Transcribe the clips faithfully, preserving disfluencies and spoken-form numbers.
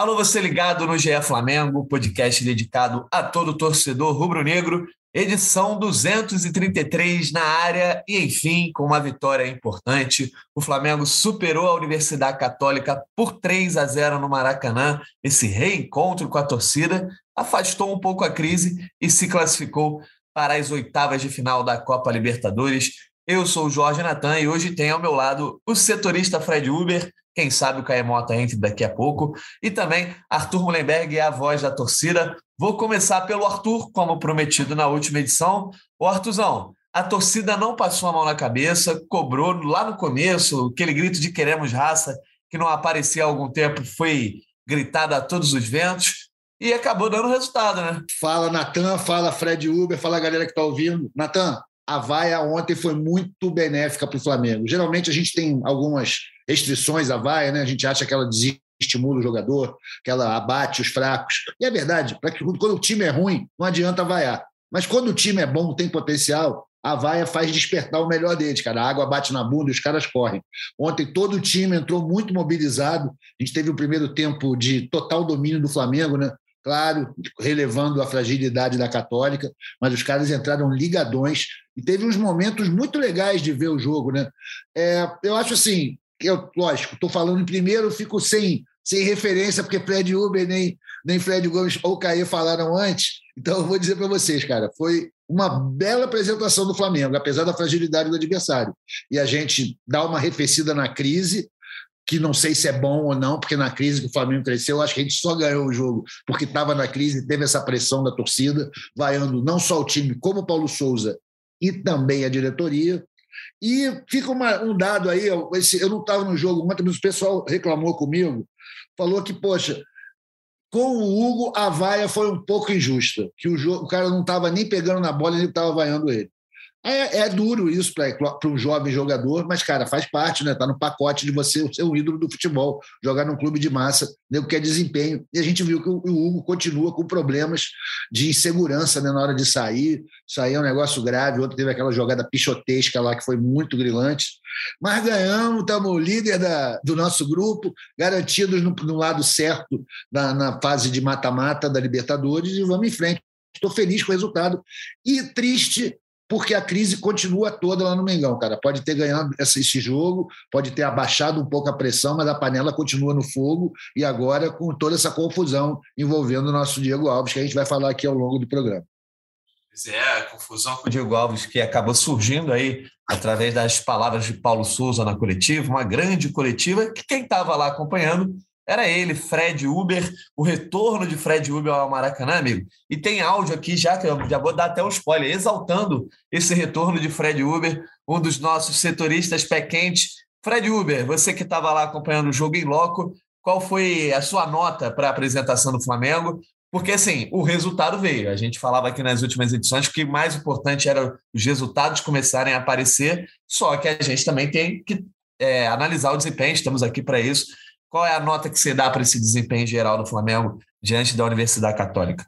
Alô, você ligado no G E Flamengo, podcast dedicado a todo torcedor rubro-negro, edição duzentos e trinta e três na área e, enfim, com uma vitória importante. O Flamengo superou a Universidade Católica por três a zero no Maracanã. Esse reencontro com a torcida afastou um pouco a crise e se classificou para as oitavas de final da Copa Libertadores. Eu sou o Jorge Natan e hoje tem ao meu lado o setorista Fred Uber. Quem sabe o Caemota entre daqui a pouco. E também Arthur Mullenberg, a voz da torcida. Vou começar pelo Arthur, como prometido na última edição. Ô Arthurzão, a torcida não passou a mão na cabeça, cobrou lá no começo, aquele grito de queremos raça, que não aparecia há algum tempo, foi gritado a todos os ventos e acabou dando resultado, né? Fala, Natan, fala Fred Uber, fala a galera que está ouvindo. Natan, a vaia ontem foi muito benéfica para o Flamengo. Geralmente a gente tem algumas restrições à vaia, né? A gente acha que ela desestimula o jogador, que ela abate os fracos. E é verdade, para que quando o time é ruim, não adianta vaiar. Mas quando o time é bom, tem potencial, a vaia faz despertar o melhor deles, cara. A água bate na bunda e os caras correm. Ontem todo o time entrou muito mobilizado. A gente teve o primeiro tempo de total domínio do Flamengo, né? Claro, relevando a fragilidade da Católica, mas os caras entraram ligadões e teve uns momentos muito legais de ver o jogo, né? É, eu acho assim, eu, lógico, estou falando em primeiro, fico sem, sem referência, porque Fred Uber nem, nem Fred Gomes ou Caê falaram antes, então eu vou dizer para vocês, cara, foi uma bela apresentação do Flamengo, apesar da fragilidade do adversário. E a gente dá uma arrefecida na crise, que não sei se é bom ou não, porque na crise que o Flamengo cresceu, acho que a gente só ganhou o jogo porque estava na crise e teve essa pressão da torcida, vaiando não só o time, como o Paulo Souza e também a diretoria. E fica uma, um dado aí, esse, eu não estava no jogo, mas o pessoal reclamou comigo, falou que, poxa, com o Hugo a vaia foi um pouco injusta, que o, jogo, o cara não estava nem pegando na bola, nem estava vaiando ele. É, é duro isso para um jovem jogador, mas, cara, faz parte, né? Tá no pacote de você ser um ídolo do futebol, jogar num clube de massa, nego quer desempenho. E a gente viu que o Hugo continua com problemas de insegurança, né, na hora de sair. Sair é um negócio grave. Ontem teve aquela jogada pichotesca lá que foi muito grilante. Mas ganhamos, estamos líder da, do nosso grupo, garantidos no, no lado certo na, na fase de mata-mata da Libertadores e vamos em frente. Estou feliz com o resultado. E triste, porque a crise continua toda lá no Mengão, cara. Pode ter ganhado esse jogo, pode ter abaixado um pouco a pressão, mas a panela continua no fogo e agora com toda essa confusão envolvendo o nosso Diego Alves, que a gente vai falar aqui ao longo do programa. Pois é, a confusão com o Diego Alves, que acabou surgindo aí através das palavras de Paulo Souza na coletiva, uma grande coletiva, que quem estava lá acompanhando era ele, Fred Uber, o retorno de Fred Uber ao Maracanã, amigo. E tem áudio aqui, já que eu já vou dar até um spoiler, exaltando esse retorno de Fred Uber, um dos nossos setoristas pé quente. Fred Uber, você que estava lá acompanhando o jogo em loco, qual foi a sua nota para a apresentação do Flamengo? Porque, assim, o resultado veio. A gente falava aqui nas últimas edições que o mais importante era os resultados começarem a aparecer, só que a gente também tem que é, analisar o desempenho, estamos aqui para isso. Qual é a nota que você dá para esse desempenho geral do Flamengo diante da Universidade Católica?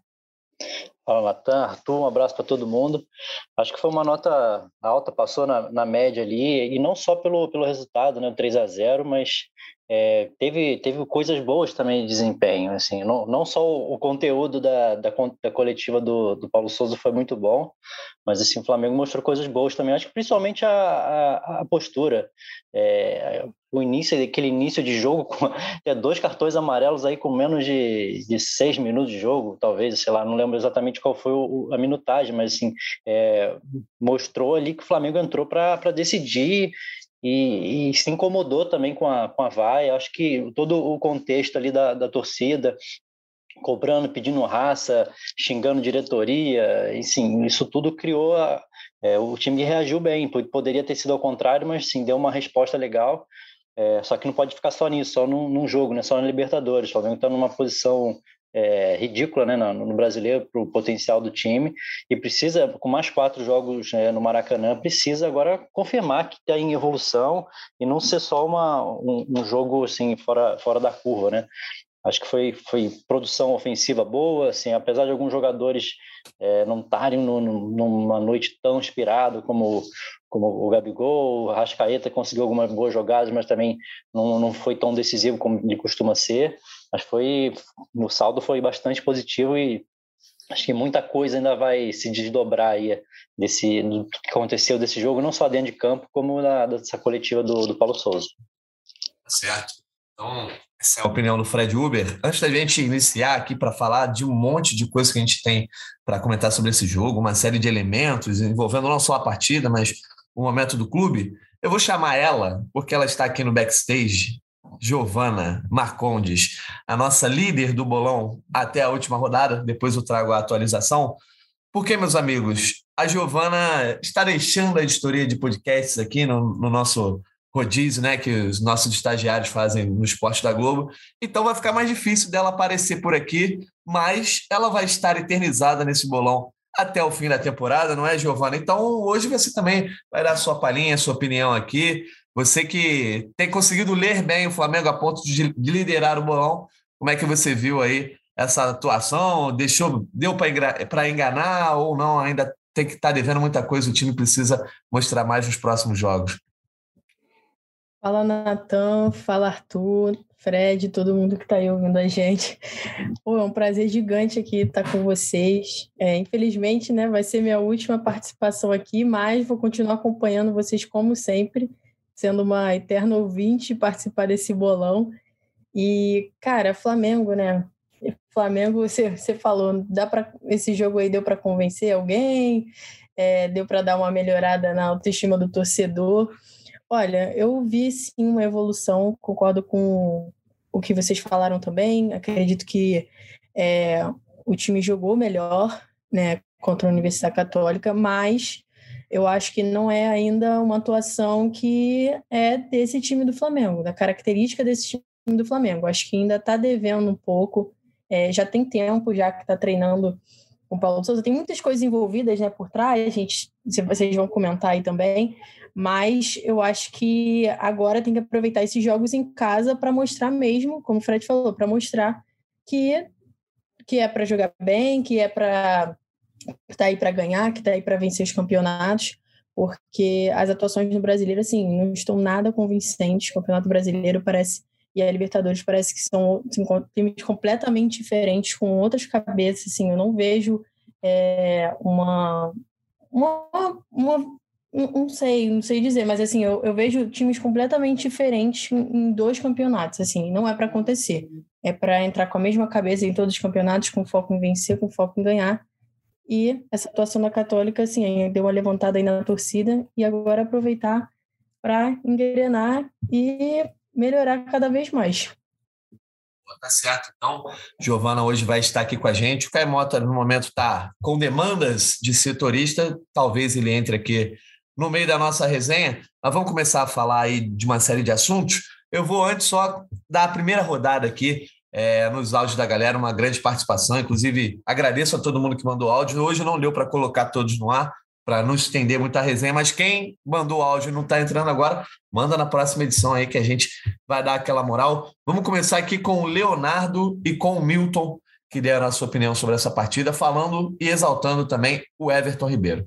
Fala, Natan, Arthur, um abraço para todo mundo. Acho que foi uma nota alta, passou na, na média ali, e não só pelo, pelo resultado, né, três a zero, mas é, teve, teve coisas boas também de desempenho. Assim, não, não só o, o conteúdo da, da, da coletiva do, do Paulo Souza foi muito bom, mas assim, o Flamengo mostrou coisas boas também. Acho que principalmente a, a, a postura. É, o início, aquele início de jogo, com é, dois cartões amarelos aí com menos de, de seis minutos de jogo, talvez, sei lá, não lembro exatamente qual foi o, a minutagem, mas assim, é, mostrou ali que o Flamengo entrou para decidir e, e se incomodou também com a, com a vaia. Acho que todo o contexto ali da, da torcida, cobrando, pedindo raça, xingando diretoria, enfim, isso tudo criou a, é, o time reagiu bem. Poderia ter sido ao contrário, mas sim, deu uma resposta legal. É, só que não pode ficar só nisso, só num, num jogo, né? Só na Libertadores. O Flamengo está numa posição é, ridícula, né, no, no brasileiro, para o potencial do time, e precisa, com mais quatro jogos é, no Maracanã, precisa agora confirmar que está em evolução e não ser só uma, um, um jogo assim, fora, fora da curva, né? Acho que foi, foi produção ofensiva boa, assim, apesar de alguns jogadores é, não estarem no, no, numa noite tão inspirada como, como o Gabigol. O Arrascaeta conseguiu algumas boas jogadas, mas também não, não foi tão decisivo como ele costuma ser. Mas foi, o saldo foi bastante positivo e acho que muita coisa ainda vai se desdobrar aí desse, do que aconteceu desse jogo, não só dentro de campo, como na, dessa coletiva do, do Paulo Souza. Certo. Então, essa é a opinião do Fred Uber. Antes da gente iniciar aqui para falar de um monte de coisa que a gente tem para comentar sobre esse jogo, uma série de elementos envolvendo não só a partida, mas o momento do clube, eu vou chamar ela, porque ela está aqui no backstage, Giovana Marcondes, a nossa líder do bolão até a última rodada. Depois eu trago a atualização. Porque, meus amigos, a Giovana está deixando a editoria de podcasts aqui no, no nosso rodízio, né, que os nossos estagiários fazem no Esporte da Globo. Então vai ficar mais difícil dela aparecer por aqui, mas ela vai estar eternizada nesse bolão até o fim da temporada, não é, Giovana? Então hoje você também vai dar a sua palhinha, a sua opinião aqui. Você que tem conseguido ler bem o Flamengo a ponto de, de liderar o bolão, como é que você viu aí essa atuação? Deixou, deu para enganar ou não? Ainda tem que estar tá devendo muita coisa, o time precisa mostrar mais nos próximos jogos. Fala, Natan, fala, Arthur, Fred, todo mundo que está aí ouvindo a gente. Pô, é um prazer gigante aqui estar com vocês. É, infelizmente, né, vai ser minha última participação aqui, mas vou continuar acompanhando vocês como sempre, sendo uma eterna ouvinte, participar desse bolão. E, cara, Flamengo, né? Flamengo, você, você falou, dá pra, esse jogo aí deu para convencer alguém? É, deu para dar uma melhorada na autoestima do torcedor? Olha, eu vi sim uma evolução, concordo com o que vocês falaram também. Acredito que é, o time jogou melhor, né, contra a Universidade Católica, mas eu acho que não é ainda uma atuação que é desse time do Flamengo, da característica desse time do Flamengo. Acho que ainda está devendo um pouco. É, já tem tempo já que está treinando com o Paulo Souza. Tem muitas coisas envolvidas, né, por trás, a gente, se vocês vão comentar aí também. Mas eu acho que agora tem que aproveitar esses jogos em casa para mostrar mesmo, como o Fred falou, para mostrar que, que é para jogar bem, que é para estar aí para ganhar, que está aí para vencer os campeonatos, porque as atuações no Brasileiro, assim, não estão nada convincentes. O Campeonato Brasileiro parece, e a Libertadores parece que são assim, times completamente diferentes, com outras cabeças, assim, eu não vejo é, uma... uma, uma Não sei, não sei dizer, mas assim, eu, eu vejo times completamente diferentes em dois campeonatos, assim, não é para acontecer. É para entrar com a mesma cabeça em todos os campeonatos, com foco em vencer, com foco em ganhar. E essa atuação da Católica, assim, deu uma levantada aí na torcida e agora aproveitar para engrenar e melhorar cada vez mais. Tá certo, então, Giovana hoje vai estar aqui com a gente. O Caio Mota, no momento, está com demandas de setorista, talvez ele entre aqui no meio da nossa resenha. Nós vamos começar a falar aí de uma série de assuntos. Eu vou antes só dar a primeira rodada aqui é, nos áudios da galera, uma grande participação. Inclusive, agradeço a todo mundo que mandou áudio. Hoje não deu para colocar todos no ar, para não estender muito a resenha, mas quem mandou áudio e não está entrando agora, manda na próxima edição aí que a gente vai dar aquela moral. Vamos começar aqui com o Leonardo e com o Milton, que deram a sua opinião sobre essa partida, falando e exaltando também o Everton Ribeiro.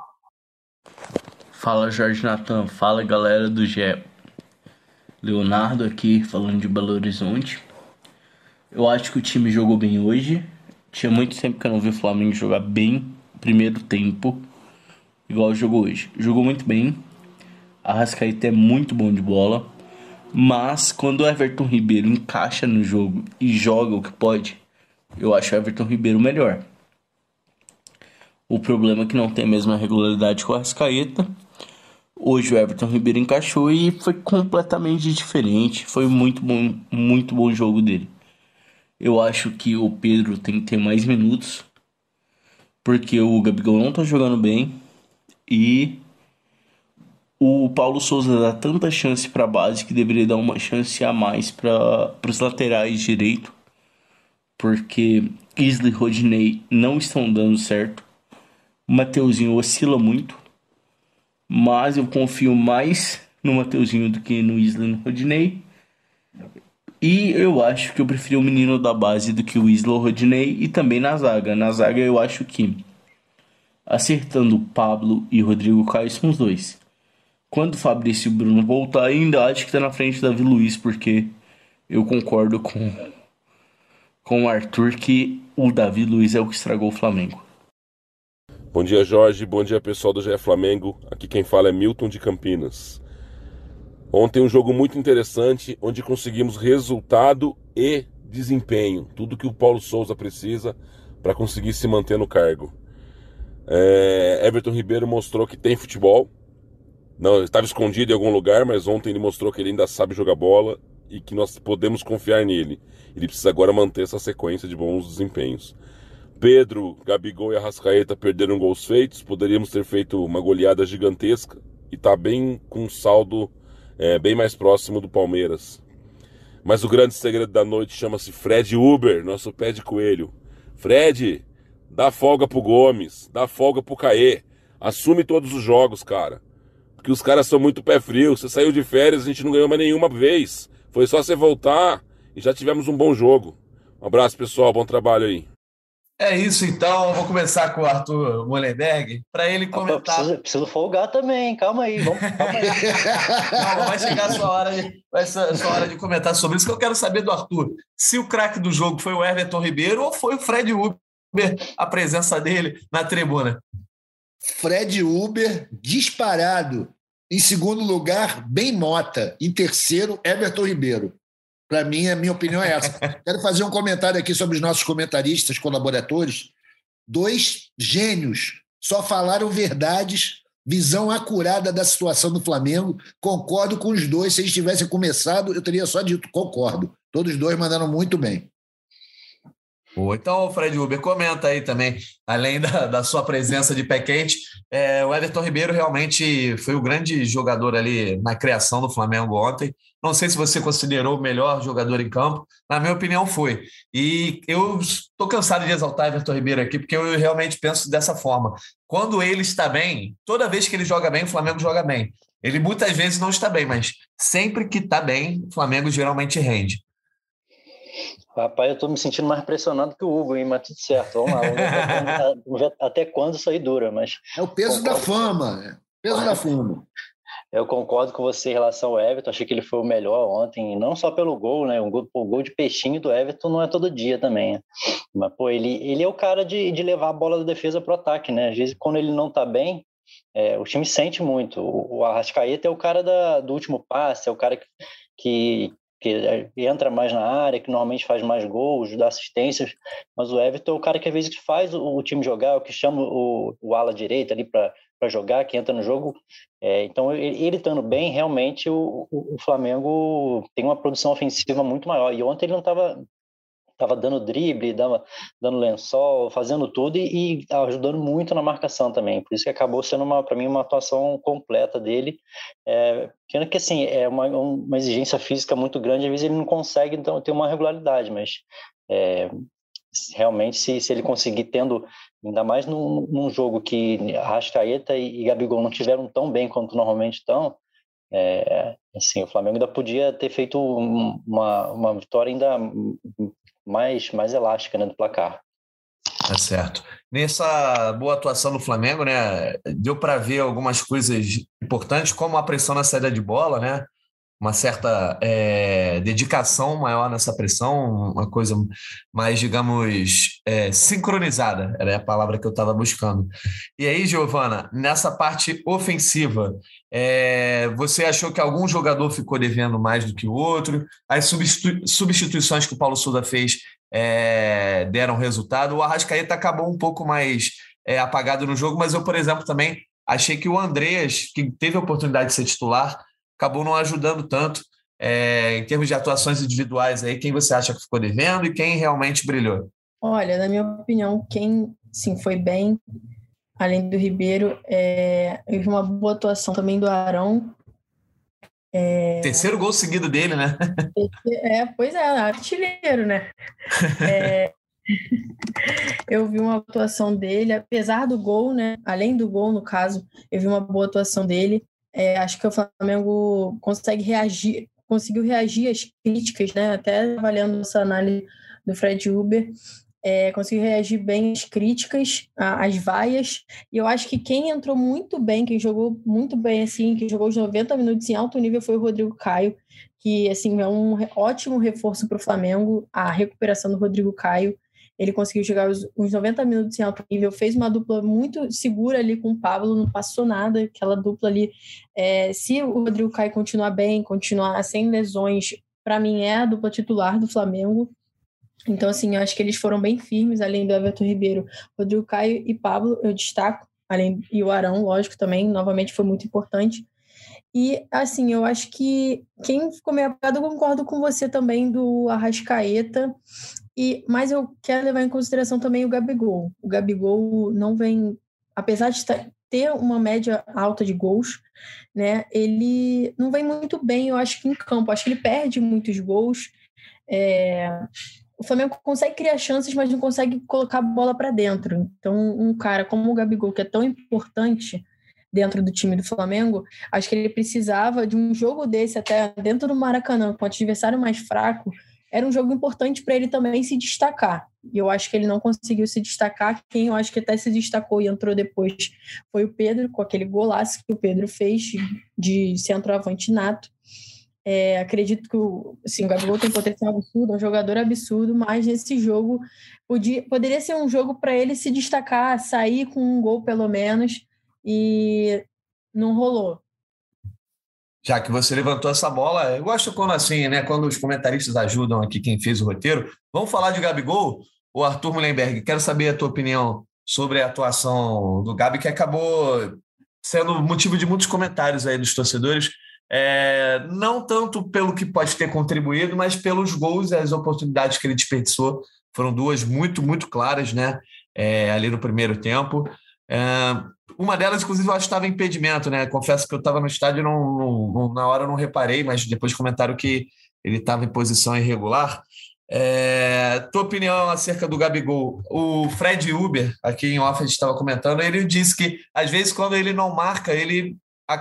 Fala, Jorge Natan. Fala, galera do G E. Leonardo aqui, falando de Belo Horizonte. Eu acho que o time jogou bem hoje. Tinha muito tempo que eu não vi o Flamengo jogar bem primeiro tempo, igual jogou hoje. Jogou muito bem. Arrascaeta é muito bom de bola. Mas quando o Everton Ribeiro encaixa no jogo e joga o que pode, eu acho o Everton Ribeiro melhor. O problema é que não tem a mesma regularidade com o Arrascaeta. Hoje o Everton Ribeiro encaixou e foi completamente diferente. Foi muito bom, muito bom o jogo dele. Eu acho que o Pedro tem que ter mais minutos, porque o Gabigol não tá jogando bem e o Paulo Souza dá tanta chance para a base que deveria dar uma chance a mais para os laterais direito, porque Isla e Rodinei não estão dando certo. O Mateuzinho oscila muito, mas eu confio mais no Mateuzinho do que no Isla e no Rodinei. E eu acho que eu preferi o menino da base do que o Isla Rodinei, e também na zaga. Na zaga eu acho que, acertando Pablo e Rodrigo Caio, são os dois. Quando o Fabrício e o Bruno voltar, ainda acho que tá na frente do Davi Luiz, porque eu concordo com, com o Arthur que o Davi Luiz é o que estragou o Flamengo. Bom dia, Jorge. Bom dia, pessoal do G E Flamengo. Aqui quem fala é Milton de Campinas. Ontem um jogo muito interessante, onde conseguimos resultado e desempenho. Tudo que o Paulo Souza precisa para conseguir se manter no cargo. É, Everton Ribeiro mostrou que tem futebol. Não, ele estava escondido em algum lugar, mas ontem ele mostrou que ele ainda sabe jogar bola e que nós podemos confiar nele. Ele precisa agora manter essa sequência de bons desempenhos. Pedro, Gabigol e Arrascaeta perderam gols feitos. Poderíamos ter feito uma goleada gigantesca e está bem com um saldo é, bem mais próximo do Palmeiras. Mas o grande segredo da noite chama-se Fred Uber, nosso pé de coelho. Fred, dá folga pro Gomes, dá folga pro Caê. Assume todos os jogos, cara. Porque os caras são muito pé frio. Você saiu de férias, a gente não ganhou mais nenhuma vez. Foi só você voltar e já tivemos um bom jogo. Um abraço, pessoal. Bom trabalho aí. É isso, então. Vou começar com o Arthur Molenberg para ele comentar. Preciso, preciso folgar também. Calma aí. Vamos, calma aí. Não, vai chegar a sua hora, de, vai ser a sua hora de comentar sobre isso, que eu quero saber do Arthur. Se o craque do jogo foi o Everton Ribeiro ou foi o Fred Uber, a presença dele na tribuna? Fred Uber, disparado. Em segundo lugar, Ben Mota. Em terceiro, Everton Ribeiro. Para mim, a minha opinião é essa. Quero fazer um comentário aqui sobre os nossos comentaristas, colaboradores. Dois gênios, só falaram verdades, visão acurada da situação do Flamengo. Concordo com os dois. Se eles tivessem começado, eu teria só dito concordo. Todos os dois mandaram muito bem. Então, Fred Uber, comenta aí também, além da, da sua presença de pé quente, é, o Everton Ribeiro realmente foi o grande jogador ali na criação do Flamengo ontem. Não sei se você considerou o melhor jogador em campo, na minha opinião foi. E eu estou cansado de exaltar Everton Ribeiro aqui, porque eu realmente penso dessa forma. Quando ele está bem, toda vez que ele joga bem, o Flamengo joga bem. Ele muitas vezes não está bem, mas sempre que está bem, o Flamengo geralmente rende. Rapaz, eu tô me sentindo mais pressionado que o Hugo, hein? Mas tudo certo, vamos lá. Vamos ver até quando, vamos ver até quando isso aí dura. Mas é o peso concordo. Da fama, né? Peso da fama. Eu concordo com você em relação ao Everton. Achei que ele foi o melhor ontem, não só pelo gol, né? O gol, o gol de peixinho do Everton não é todo dia também. Né? Mas, pô, ele, ele é o cara de, de levar a bola da defesa pro ataque, né? Às vezes, quando ele não tá bem, é, o time sente muito. O, o Arrascaeta é o cara da, do último passe, é o cara que... que que entra mais na área, que normalmente faz mais gols, dá assistências, mas o Everton é o cara que às vezes faz o, o time jogar, o que chama o, o ala direita ali para jogar, que entra no jogo. É, então, ele, ele estando bem, realmente o, o, o Flamengo tem uma produção ofensiva muito maior. E ontem ele não estava tava dando drible, dava, dando lençol, fazendo tudo e, e ajudando muito na marcação também. Por isso que acabou sendo, para mim, uma atuação completa dele. É, que assim, é uma, uma exigência física muito grande, às vezes ele não consegue então, ter uma regularidade, mas é, realmente se, se ele conseguir tendo, ainda mais num, num jogo que Arrascaeta e, e Gabigol não tiveram tão bem quanto normalmente estão, é, assim, o Flamengo ainda podia ter feito uma, uma vitória ainda mais, mais elástica, né, do placar. Tá certo. Nessa boa atuação do Flamengo, né, deu para ver algumas coisas importantes, como a pressão na saída de bola, né, uma certa é, dedicação maior nessa pressão, uma coisa mais, digamos, é, sincronizada, era a palavra que eu estava buscando. E aí, Giovana, nessa parte ofensiva, é, você achou que algum jogador ficou devendo mais do que o outro? As substitu- substituições que o Paulo Souza fez é, deram resultado? O Arrascaeta acabou um pouco mais é, apagado no jogo, mas eu, por exemplo, também achei que o Andreas, que teve a oportunidade de ser titular, acabou não ajudando tanto é, em termos de atuações individuais aí. Quem você acha que ficou devendo e quem realmente brilhou? Olha, na minha opinião, quem sim foi bem, além do Ribeiro, é, eu vi uma boa atuação também do Arão. É... Terceiro gol seguido dele, né? É, pois é, artilheiro, né? É... Eu vi uma atuação dele, apesar do gol, né? Além do gol, no caso, eu vi uma boa atuação dele. É, acho que o Flamengo consegue reagir conseguiu reagir às críticas, né? Até avaliando essa análise do Fred Uber, é, conseguiu reagir bem às críticas, às vaias, e eu acho que quem entrou muito bem, quem jogou muito bem, assim, que jogou os noventa minutos em alto nível foi o Rodrigo Caio, que, assim, é um ótimo reforço para o Flamengo, a recuperação do Rodrigo Caio. Ele conseguiu jogar os, os noventa minutos em alto nível, fez uma dupla muito segura ali com o Pablo, não passou nada, aquela dupla ali. É, se o Rodrigo Caio continuar bem, continuar sem lesões, para mim é a dupla titular do Flamengo. Então, assim, eu acho que eles foram bem firmes, além do Everton Ribeiro, Rodrigo Caio e Pablo, eu destaco, além, e o Arão, lógico, também, novamente foi muito importante. E, assim, eu acho que quem ficou meio apagado, eu concordo com você também do Arrascaeta, e, mas eu quero levar em consideração também o Gabigol. O Gabigol não vem, apesar de ter uma média alta de gols, né, ele não vem muito bem, eu acho que em campo, acho que ele perde muitos gols. É, o Flamengo consegue criar chances, mas não consegue colocar a bola para dentro. Então, um cara como o Gabigol, que é tão importante dentro do time do Flamengo, acho que ele precisava de um jogo desse até dentro do Maracanã, com o adversário mais fraco, era um jogo importante para ele também se destacar. E eu acho que ele não conseguiu se destacar. Quem eu acho que até se destacou e entrou depois foi o Pedro, com aquele golaço que o Pedro fez de centroavante nato. É, acredito que o, assim, o Gabigol tem potencial absurdo, é um jogador absurdo, mas nesse jogo podia, poderia ser um jogo para ele se destacar, sair com um gol pelo menos, e não rolou. Já que você levantou essa bola, eu gosto quando assim, né? Quando os comentaristas ajudam aqui quem fez o roteiro. Vamos falar de Gabigol? O Arthur Mullenberg, quero saber a tua opinião sobre a atuação do Gabi, que acabou sendo motivo de muitos comentários aí dos torcedores. É, não tanto pelo que pode ter contribuído, mas pelos gols e as oportunidades que ele desperdiçou. Foram duas muito, muito claras, né? É, ali no primeiro tempo. É, uma delas, inclusive, eu acho que estava em impedimento, né? Confesso que eu estava no estádio e não, não, não, na hora eu não reparei, mas depois comentaram que ele estava em posição irregular. É, tua opinião acerca do Gabigol? O Fred Uber, aqui em off, a gente estava comentando, ele disse que, às vezes, quando ele não marca, ele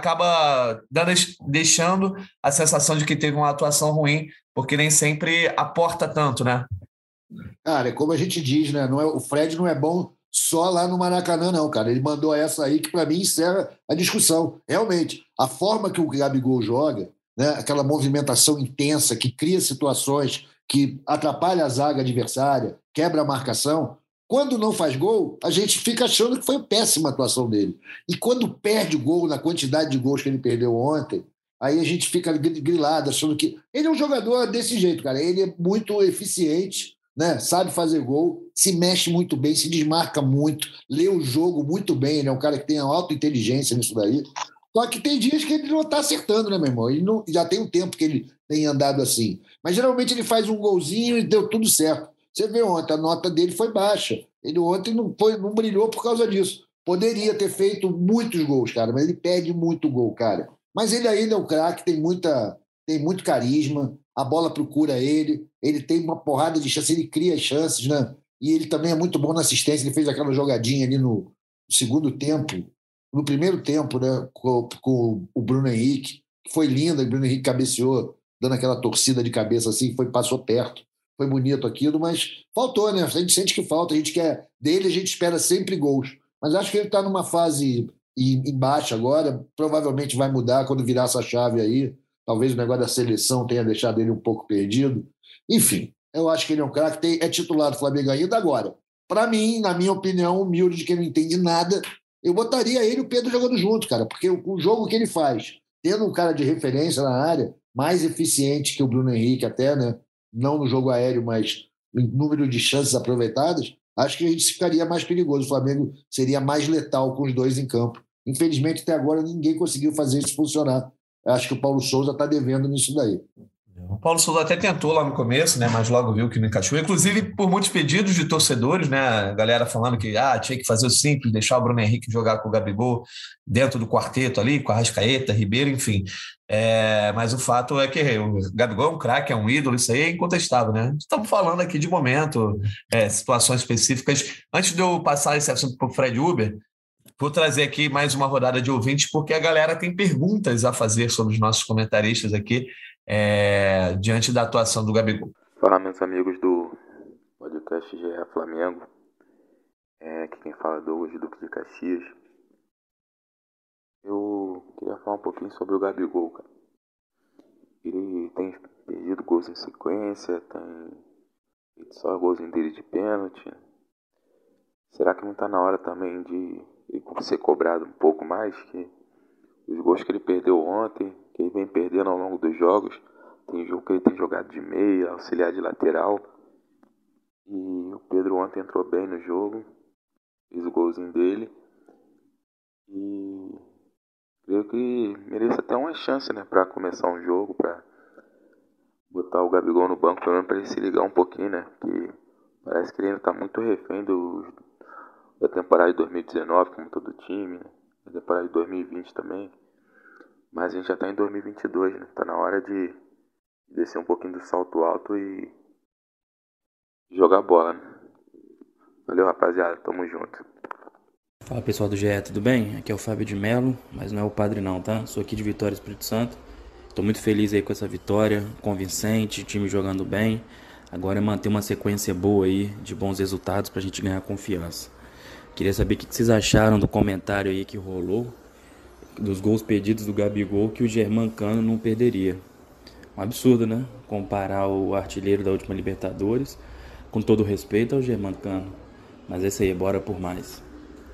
acaba dando, deixando a sensação de que teve uma atuação ruim, porque nem sempre aporta tanto, né? Cara, é como a gente diz, né? Não é, o Fred não é bom só lá no Maracanã, não, cara. Ele mandou essa aí que, para mim, encerra a discussão. Realmente, a forma que o Gabigol joga, né? Aquela movimentação intensa que cria situações que atrapalha a zaga adversária, quebra a marcação. Quando não faz gol, a gente fica achando que foi péssima a atuação dele. E quando perde gol, na quantidade de gols que ele perdeu ontem, aí a gente fica grilado, achando que... Ele é um jogador desse jeito, cara. Ele é muito eficiente, né? Sabe fazer gol, se mexe muito bem, se desmarca muito, lê o jogo muito bem. Ele é um cara que tem alta inteligência nisso daí. Só que tem dias que ele não está acertando, né, meu irmão? Ele não, já tem um tempo que ele tem andado assim. Mas geralmente ele faz um golzinho e deu tudo certo. Você vê ontem, a nota dele foi baixa. Ele ontem não, foi, não brilhou por causa disso. Poderia ter feito muitos gols, cara, mas ele perde muito gol, cara. Mas ele ainda é um craque, tem, muita, tem muito carisma, a bola procura ele, ele tem uma porrada de chances, ele cria chances, né? E ele também é muito bom na assistência, ele fez aquela jogadinha ali no segundo tempo, no primeiro tempo, né, com, com o Bruno Henrique, que foi linda, o Bruno Henrique cabeceou, dando aquela torcida de cabeça assim, foi, passou perto. Foi bonito aquilo, mas faltou, né? A gente sente que falta, a gente quer dele, a gente espera sempre gols. Mas acho que ele está numa fase em baixa agora, provavelmente vai mudar quando virar essa chave aí. Talvez o negócio da seleção tenha deixado ele um pouco perdido. Enfim, eu acho que ele é um cara que é titular do Flamengo ainda agora. Para mim, na minha opinião, humilde de quem não entende nada, eu botaria ele e o Pedro jogando junto, cara, porque o jogo que ele faz, tendo um cara de referência na área, mais eficiente que o Bruno Henrique até, né? Não no jogo aéreo, mas em número de chances aproveitadas, acho que a gente ficaria mais perigoso. O Flamengo seria mais letal com os dois em campo. Infelizmente, até agora, ninguém conseguiu fazer isso funcionar. Acho que o Paulo Souza está devendo nisso daí. O Paulo Souza até tentou lá no começo, né, mas logo viu que não encaixou. Inclusive, por muitos pedidos de torcedores, né, a galera falando que ah, tinha que fazer o simples, deixar o Bruno Henrique jogar com o Gabigol dentro do quarteto ali, com a Arrascaeta, Ribeiro, enfim. É, mas o fato é que o Gabigol é um craque, é um ídolo, isso aí é incontestável, né? Estamos falando aqui de momento, é, situações específicas. Antes de eu passar esse assunto para o Fred Uber, vou trazer aqui mais uma rodada de ouvintes, porque a galera tem perguntas a fazer sobre os nossos comentaristas aqui. é, diante da atuação do Gabigol. Fala, meus amigos do podcast G E Flamengo. É, aqui quem fala é Douglas Duque de Caxias. Eu queria falar um pouquinho sobre o Gabigol, cara. Ele tem perdido gols em sequência, tem feito só golzinho dele de pênalti. Será que não tá na hora também de ele ser cobrado um pouco mais? Que os gols que ele perdeu ontem, que ele vem perdendo ao longo dos jogos, tem jogo que ele tem jogado de meia, auxiliar de lateral. E o Pedro ontem entrou bem no jogo, fez o golzinho dele. E creio que merece até uma chance, né, para começar um jogo, para botar o Gabigol no banco, pelo menos para ele se ligar um pouquinho, né? Que parece que ele ainda tá muito refém do, da temporada de dois mil e dezenove, como todo time, né? Da temporada de dois mil e vinte também. Mas a gente já tá em dois mil e vinte e dois, né? Tá na hora de descer um pouquinho do salto alto e jogar bola, né? Valeu, rapaziada. Tamo junto. Fala, pessoal do G E, tudo bem? Aqui é o Fábio de Melo, mas não é o padre não, tá? Sou aqui de Vitória, Espírito Santo. Tô muito feliz aí com essa vitória, convincente, time jogando bem. Agora é manter uma sequência boa aí de bons resultados pra gente ganhar confiança. Queria saber o que vocês acharam do comentário aí que rolou, dos gols perdidos do Gabigol, que o Germancano não perderia. Um absurdo, né? Comparar o artilheiro da última Libertadores, com todo respeito ao Germancano. Mas é isso aí, bora por mais.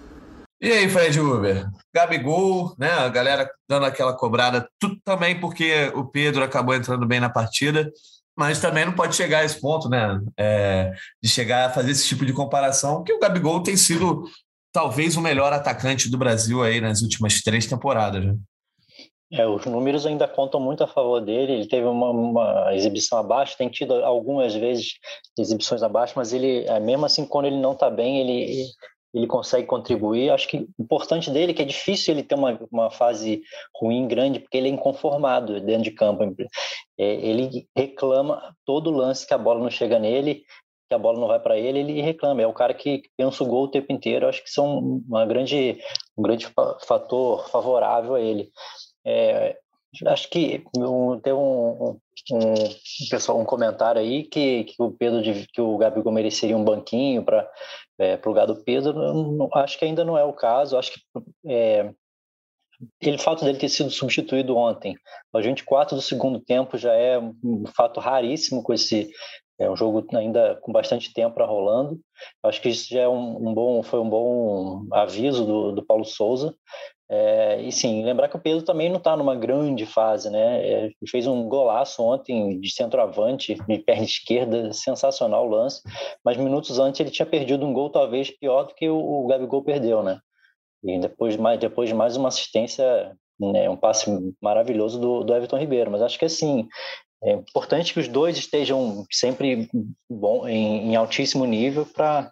E aí, Fred Uber? Gabigol, né? A galera dando aquela cobrada, tudo também porque o Pedro acabou entrando bem na partida, mas também não pode chegar a esse ponto, né? É, de chegar a fazer esse tipo de comparação, porque o Gabigol tem sido talvez o melhor atacante do Brasil aí nas últimas três temporadas, né? É, os números ainda contam muito a favor dele. Ele teve uma, uma exibição abaixo, tem tido algumas vezes exibições abaixo, mas ele, mesmo assim, quando ele não está bem, ele, ele consegue contribuir. Acho que o importante dele é que é difícil ele ter uma, uma fase ruim, grande, porque ele é inconformado dentro de campo. É, ele reclama todo lance que a bola não chega nele, que a bola não vai para ele, ele reclama. É o cara que pensa o gol o tempo inteiro. Acho que são uma grande, um grande fator favorável a ele. É, acho que um, tem um, um, um, pessoal, um comentário aí que, que o Pedro que o Gabigol mereceria um banquinho para é, o lugar do Pedro. Não, acho que ainda não é o caso. Acho que é, ele, o fato dele ter sido substituído ontem aos vinte e quatro do segundo tempo já é um fato raríssimo, com esse é um jogo ainda com bastante tempo para rolando. Acho que isso já é um, um bom, foi um bom aviso do, do Paulo Souza. É, e sim, lembrar que o Pedro também não está numa grande fase, né? É, ele fez um golaço ontem de centroavante, de perna esquerda, sensacional o lance, mas minutos antes ele tinha perdido um gol talvez pior do que o, o Gabigol perdeu, né? E depois, mais, depois de mais uma assistência, né, um passe maravilhoso do, do Everton Ribeiro. Mas acho que assim, é importante que os dois estejam sempre bom, em, em altíssimo nível para...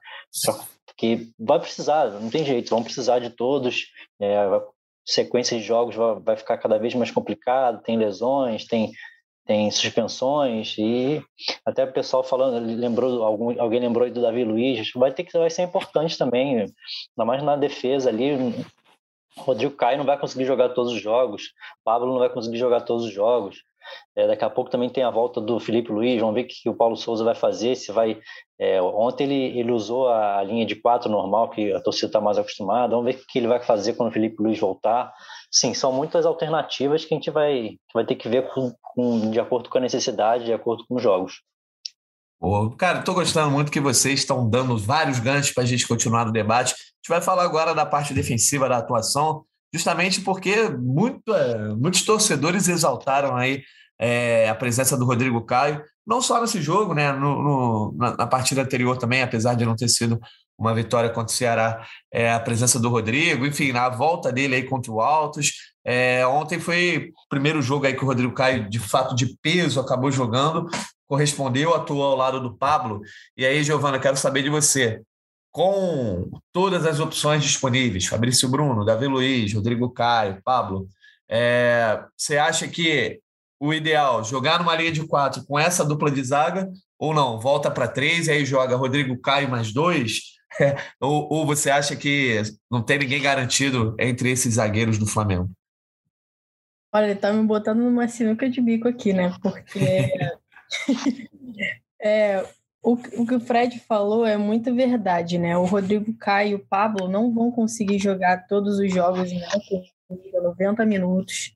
que vai precisar, não tem jeito, vão precisar de todos, é, a sequência de jogos vai, vai ficar cada vez mais complicado, tem lesões, tem, tem suspensões, e até o pessoal falando, lembrou, algum, alguém lembrou do Davi Luiz, vai, ter que, vai ser importante também, ainda mais na defesa ali. Rodrigo Caio não vai conseguir jogar todos os jogos, Pablo não vai conseguir jogar todos os jogos. É, daqui a pouco também tem a volta do Felipe Luiz, vamos ver o que o Paulo Souza vai fazer, se vai... É, ontem ele, ele usou a, a linha de quatro normal, que a torcida está mais acostumada, vamos ver o que ele vai fazer quando o Felipe Luiz voltar. Sim, são muitas alternativas que a gente vai, vai ter que ver com, com, de acordo com a necessidade, de acordo com os jogos. Pô, cara, estou gostando muito que vocês estão dando vários ganchos para a gente continuar no debate. A gente vai falar agora da parte defensiva da atuação, justamente porque muito, é, muitos torcedores exaltaram aí é, a presença do Rodrigo Caio, não só nesse jogo, né, no, no, na, na partida anterior também, apesar de não ter sido uma vitória contra o Ceará, é, a presença do Rodrigo, enfim, na volta dele aí contra o Altos. É, ontem foi o primeiro jogo aí que o Rodrigo Caio, de fato, de peso, acabou jogando, correspondeu, atuou ao lado do Pablo. E aí, Giovana, quero saber de você. Com todas as opções disponíveis, Fabrício Bruno, Davi Luiz, Rodrigo Caio, Pablo, é, você acha que o ideal, jogar numa linha de quatro com essa dupla de zaga, ou não, volta para três e aí joga Rodrigo Caio mais dois? É, ou, ou você acha que não tem ninguém garantido entre esses zagueiros do Flamengo? Olha, ele tá me botando numa sinuca de bico aqui, né? Porque é, o, o que o Fred falou é muito verdade, né? O Rodrigo Caio e o Pablo não vão conseguir jogar todos os jogos em noventa minutos.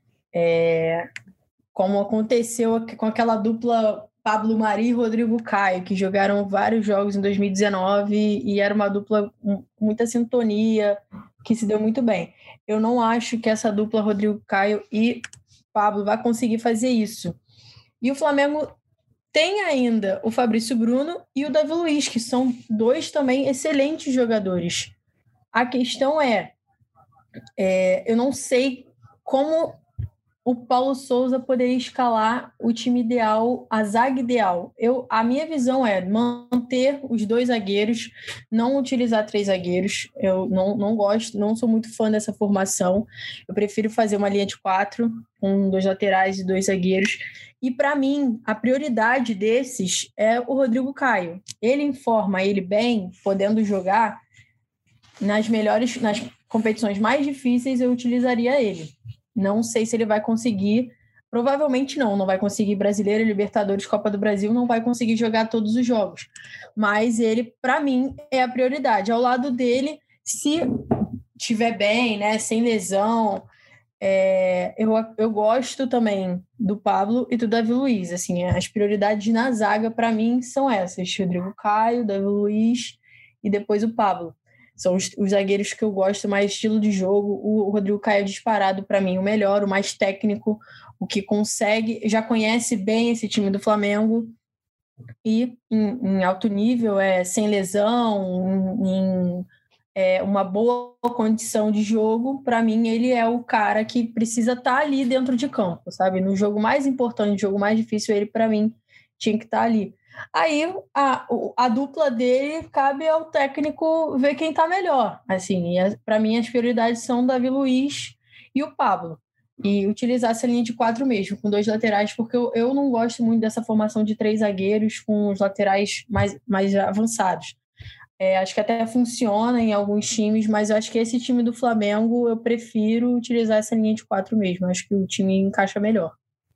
É, como aconteceu com aquela dupla Pablo Mari e Rodrigo Caio, que jogaram vários jogos em dois mil e dezenove e era uma dupla com muita sintonia, que se deu muito bem. Eu não acho que essa dupla Rodrigo Caio e Pablo vai conseguir fazer isso. E o Flamengo tem ainda o Fabrício Bruno e o Davi Luiz, que são dois também excelentes jogadores. A questão é, é eu não sei como o Paulo Souza poderia escalar o time ideal, a zaga ideal. Eu, a minha visão é manter os dois zagueiros, não utilizar três zagueiros. Eu não, não gosto, não sou muito fã dessa formação. Eu prefiro fazer uma linha de quatro, com dois laterais e dois zagueiros. E, para mim, a prioridade desses é o Rodrigo Caio. Ele informa ele bem, podendo jogar nas melhores, nas competições mais difíceis, eu utilizaria ele. Não sei se ele vai conseguir, provavelmente não, não vai conseguir Brasileiro, Libertadores, Copa do Brasil, não vai conseguir jogar todos os jogos. Mas ele, para mim, é a prioridade. Ao lado dele, se estiver bem, né, sem lesão, é, eu, eu gosto também do Pablo e do Davi Luiz. Assim, as prioridades na zaga, para mim, são essas: Rodrigo Caio, Davi Luiz e depois o Pablo. São os, os zagueiros que eu gosto, mais estilo de jogo. O, o Rodrigo Caio é disparado para mim o melhor, o mais técnico, o que consegue, já conhece bem esse time do Flamengo e em, em alto nível, é, sem lesão, em, em é, uma boa condição de jogo. Para mim, ele é o cara que precisa estar ali dentro de campo, sabe? No jogo mais importante, no jogo mais difícil, ele, para mim, tinha que estar ali. Aí a, a dupla dele cabe ao técnico ver quem está melhor. Assim, para mim, as prioridades são o Davi Luiz e o Pablo. E utilizar essa linha de quatro mesmo, com dois laterais, porque eu, eu não gosto muito dessa formação de três zagueiros com os laterais mais, mais avançados. É, acho que até funciona em alguns times, mas eu acho que esse time do Flamengo eu prefiro utilizar essa linha de quatro mesmo. Acho que o time encaixa melhor.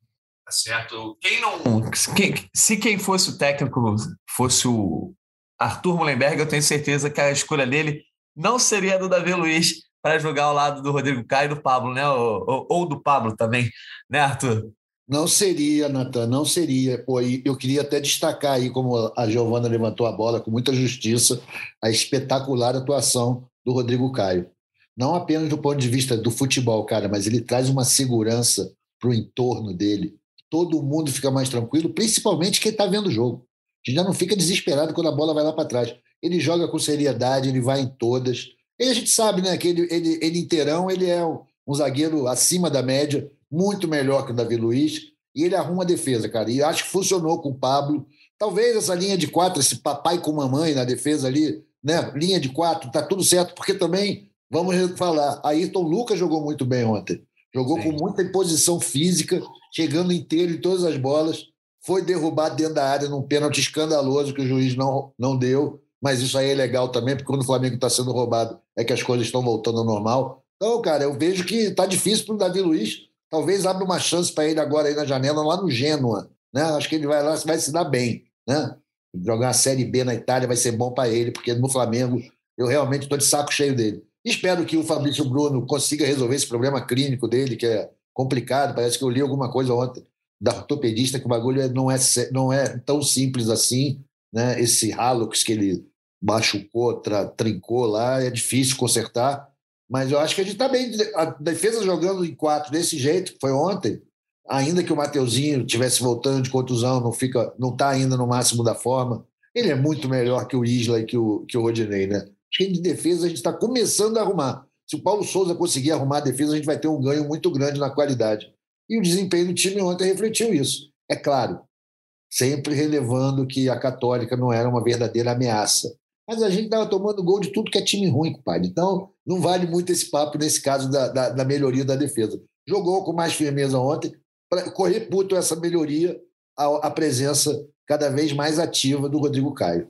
Certo. Quem não, quem, se quem fosse o técnico fosse o Arthur Mullenberg, eu tenho certeza que a escolha dele não seria do Davi Luiz para jogar ao lado do Rodrigo Caio e do Pablo, né? Ou, ou, ou do Pablo também, né, Arthur? Não seria, Natan, não seria. Pô, eu queria até destacar aí, como a Giovana levantou a bola com muita justiça, a espetacular atuação do Rodrigo Caio. Não apenas do ponto de vista do futebol, cara, mas ele traz uma segurança para o entorno dele. Todo mundo fica mais tranquilo, principalmente quem está vendo o jogo. A gente já não fica desesperado quando a bola vai lá para trás. Ele joga com seriedade, ele vai em todas. E a gente sabe, né, que ele, ele, ele inteirão, ele é um, um zagueiro acima da média, muito melhor que o Davi Luiz, e ele arruma a defesa, cara. E acho que funcionou com o Pablo. Talvez essa linha de quatro, esse papai com mamãe na defesa ali, né, linha de quatro, tá tudo certo, porque também, vamos falar, Ayrton Lucas jogou muito bem ontem. Jogou Sim. com muita imposição física, chegando inteiro em todas as bolas, foi derrubado dentro da área num pênalti escandaloso que o juiz não, não deu, mas isso aí é legal também, porque quando o Flamengo está sendo roubado é que as coisas estão voltando ao normal. Então, cara, eu vejo que está difícil para o Davi Luiz, talvez abra uma chance para ele agora aí na janela, lá no Genoa, né? Acho que ele vai lá, vai se dar bem, né? Jogar uma Série B na Itália vai ser bom para ele, porque no Flamengo eu realmente estou de saco cheio dele. Espero que o Fabrício Bruno consiga resolver esse problema clínico dele, que é complicado. Parece que eu li alguma coisa ontem da ortopedista que o bagulho não é, não é tão simples assim, né? Esse hálux que ele machucou, tra, trincou lá, é difícil consertar, mas eu acho que a gente está bem. A defesa jogando em quatro desse jeito, que foi ontem, ainda que o Mateuzinho estivesse voltando de contusão, não fica, não está ainda no máximo da forma, ele é muito melhor que o Isla e que o, que o Rodinei, né? Acho que de defesa a gente está começando a arrumar. Se o Paulo Souza conseguir arrumar a defesa, a gente vai ter um ganho muito grande na qualidade. E o desempenho do time ontem refletiu isso. É claro, sempre relevando que a Católica não era uma verdadeira ameaça. Mas a gente estava tomando gol de tudo que é time ruim, compadre. Então, não vale muito esse papo nesse caso da, da, da melhoria da defesa. Jogou com mais firmeza ontem, para correr puto essa melhoria, a, a presença cada vez mais ativa do Rodrigo Caio.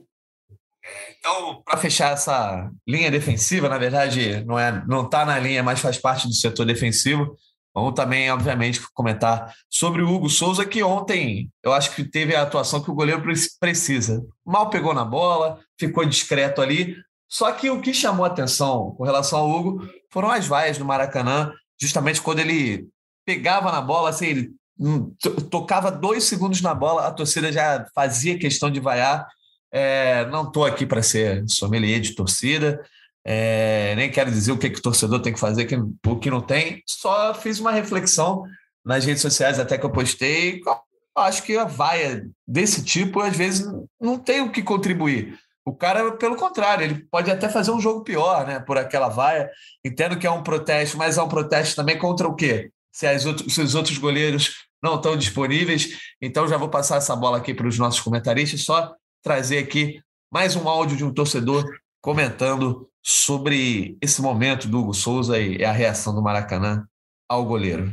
Então, para fechar essa linha defensiva, na verdade, não é, não está na linha, mas faz parte do setor defensivo. Vamos também, obviamente, comentar sobre o Hugo Souza, que ontem eu acho que teve a atuação que o goleiro precisa. Mal pegou na bola, ficou discreto ali. Só que o que chamou a atenção com relação ao Hugo foram as vaias no Maracanã, justamente quando ele pegava na bola, assim, ele tocava dois segundos na bola, a torcida já fazia questão de vaiar. É, não estou aqui para ser sommelier de torcida, é, nem quero dizer o que, que o torcedor tem que fazer, que, o que não tem, só fiz uma reflexão nas redes sociais até que eu postei. Acho que a vaia desse tipo, às vezes, não tem o que contribuir. O cara, pelo contrário, ele pode até fazer um jogo pior, né, por aquela vaia. Entendo que é um protesto, mas é um protesto também contra o quê? Se, as outros, se os outros goleiros não estão disponíveis. Então, já vou passar essa bola aqui para os nossos comentaristas, só trazer aqui mais um áudio de um torcedor comentando sobre esse momento do Hugo Souza e a reação do Maracanã ao goleiro.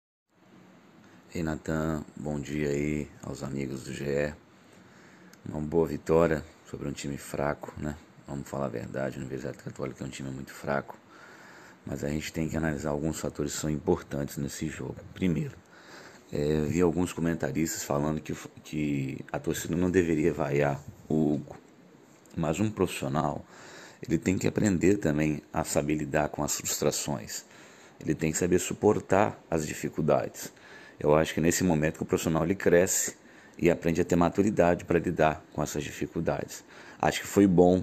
Ei, Natan, bom dia aí aos amigos do G E. Uma boa vitória sobre um time fraco, né? Vamos falar a verdade, a Universidade Católica é um time muito fraco, mas a gente tem que analisar alguns fatores que são importantes nesse jogo. Primeiro, é, vi alguns comentaristas falando que, que a torcida não deveria vaiar o Hugo, mas um profissional, ele tem que aprender também a saber lidar com as frustrações, ele tem que saber suportar as dificuldades. Eu acho que nesse momento que o profissional ele cresce e aprende a ter maturidade para lidar com essas dificuldades. Acho que foi bom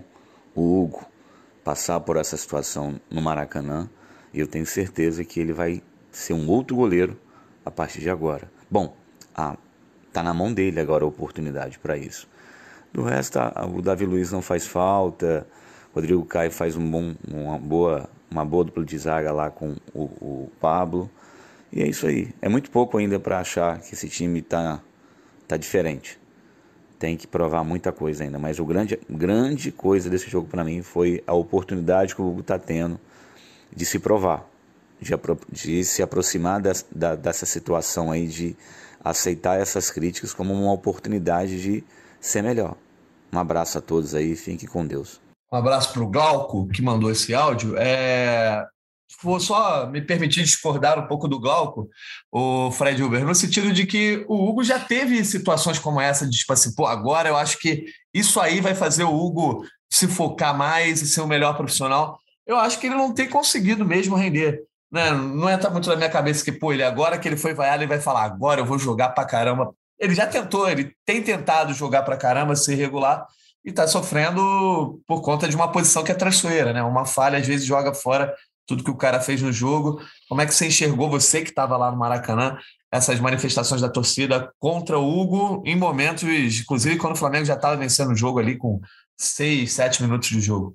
o Hugo passar por essa situação no Maracanã e eu tenho certeza que ele vai ser um outro goleiro a partir de agora. Bom, ah, tá na mão dele agora a oportunidade para isso. Do resto, ah, o Davi Luiz não faz falta, o Rodrigo Caio faz um bom, uma, boa, uma boa dupla de zaga lá com o, o Pablo. E é isso aí. É muito pouco ainda para achar que esse time está tá diferente. Tem que provar muita coisa ainda. Mas o grande, grande coisa desse jogo para mim foi a oportunidade que o Hugo está tendo de se provar, de, de se aproximar das, da, dessa situação aí, de aceitar essas críticas como uma oportunidade de ser melhor. Um abraço a todos aí, fiquem com Deus. Um abraço para o Glauco, que mandou esse áudio. É... Vou só me permitir discordar um pouco do Glauco, o Fred Uber, no sentido de que o Hugo já teve situações como essa, de tipo assim, pô, agora eu acho que isso aí vai fazer o Hugo se focar mais e ser o melhor profissional. Eu acho que ele não tem conseguido mesmo render, né? Não entra muito na minha cabeça que, pô, ele agora que ele foi vaiado, ele vai falar, agora eu vou jogar pra caramba. Ele já tentou, ele tem tentado jogar pra caramba, ser regular, e está sofrendo por conta de uma posição que é traiçoeira, né? Uma falha, às vezes, joga fora tudo que o cara fez no jogo. Como é que você enxergou, você que estava lá no Maracanã, essas manifestações da torcida contra o Hugo em momentos, inclusive quando o Flamengo já estava vencendo o jogo ali com seis, sete minutos de jogo?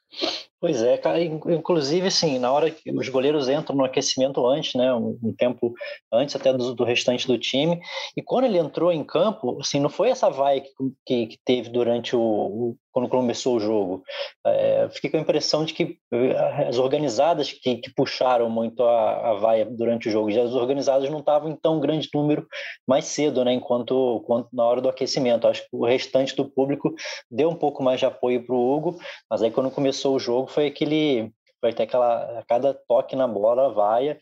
Pois é, cara, inclusive, assim, na hora que os goleiros entram no aquecimento antes, né, um, um tempo antes até do, do restante do time, e quando ele entrou em campo, assim, não foi essa vaia que, que, que teve durante o, o, quando começou o jogo. É, fiquei com a impressão de que as organizadas que, que puxaram muito a, a vaia durante o jogo, e as organizadas não estavam em tão grande número mais cedo, né, enquanto, enquanto na hora do aquecimento. Acho que o restante do público deu um pouco mais de apoio para o Hugo, mas aí quando começou o jogo foi aquele, foi até aquela, a cada toque na bola, a vaia,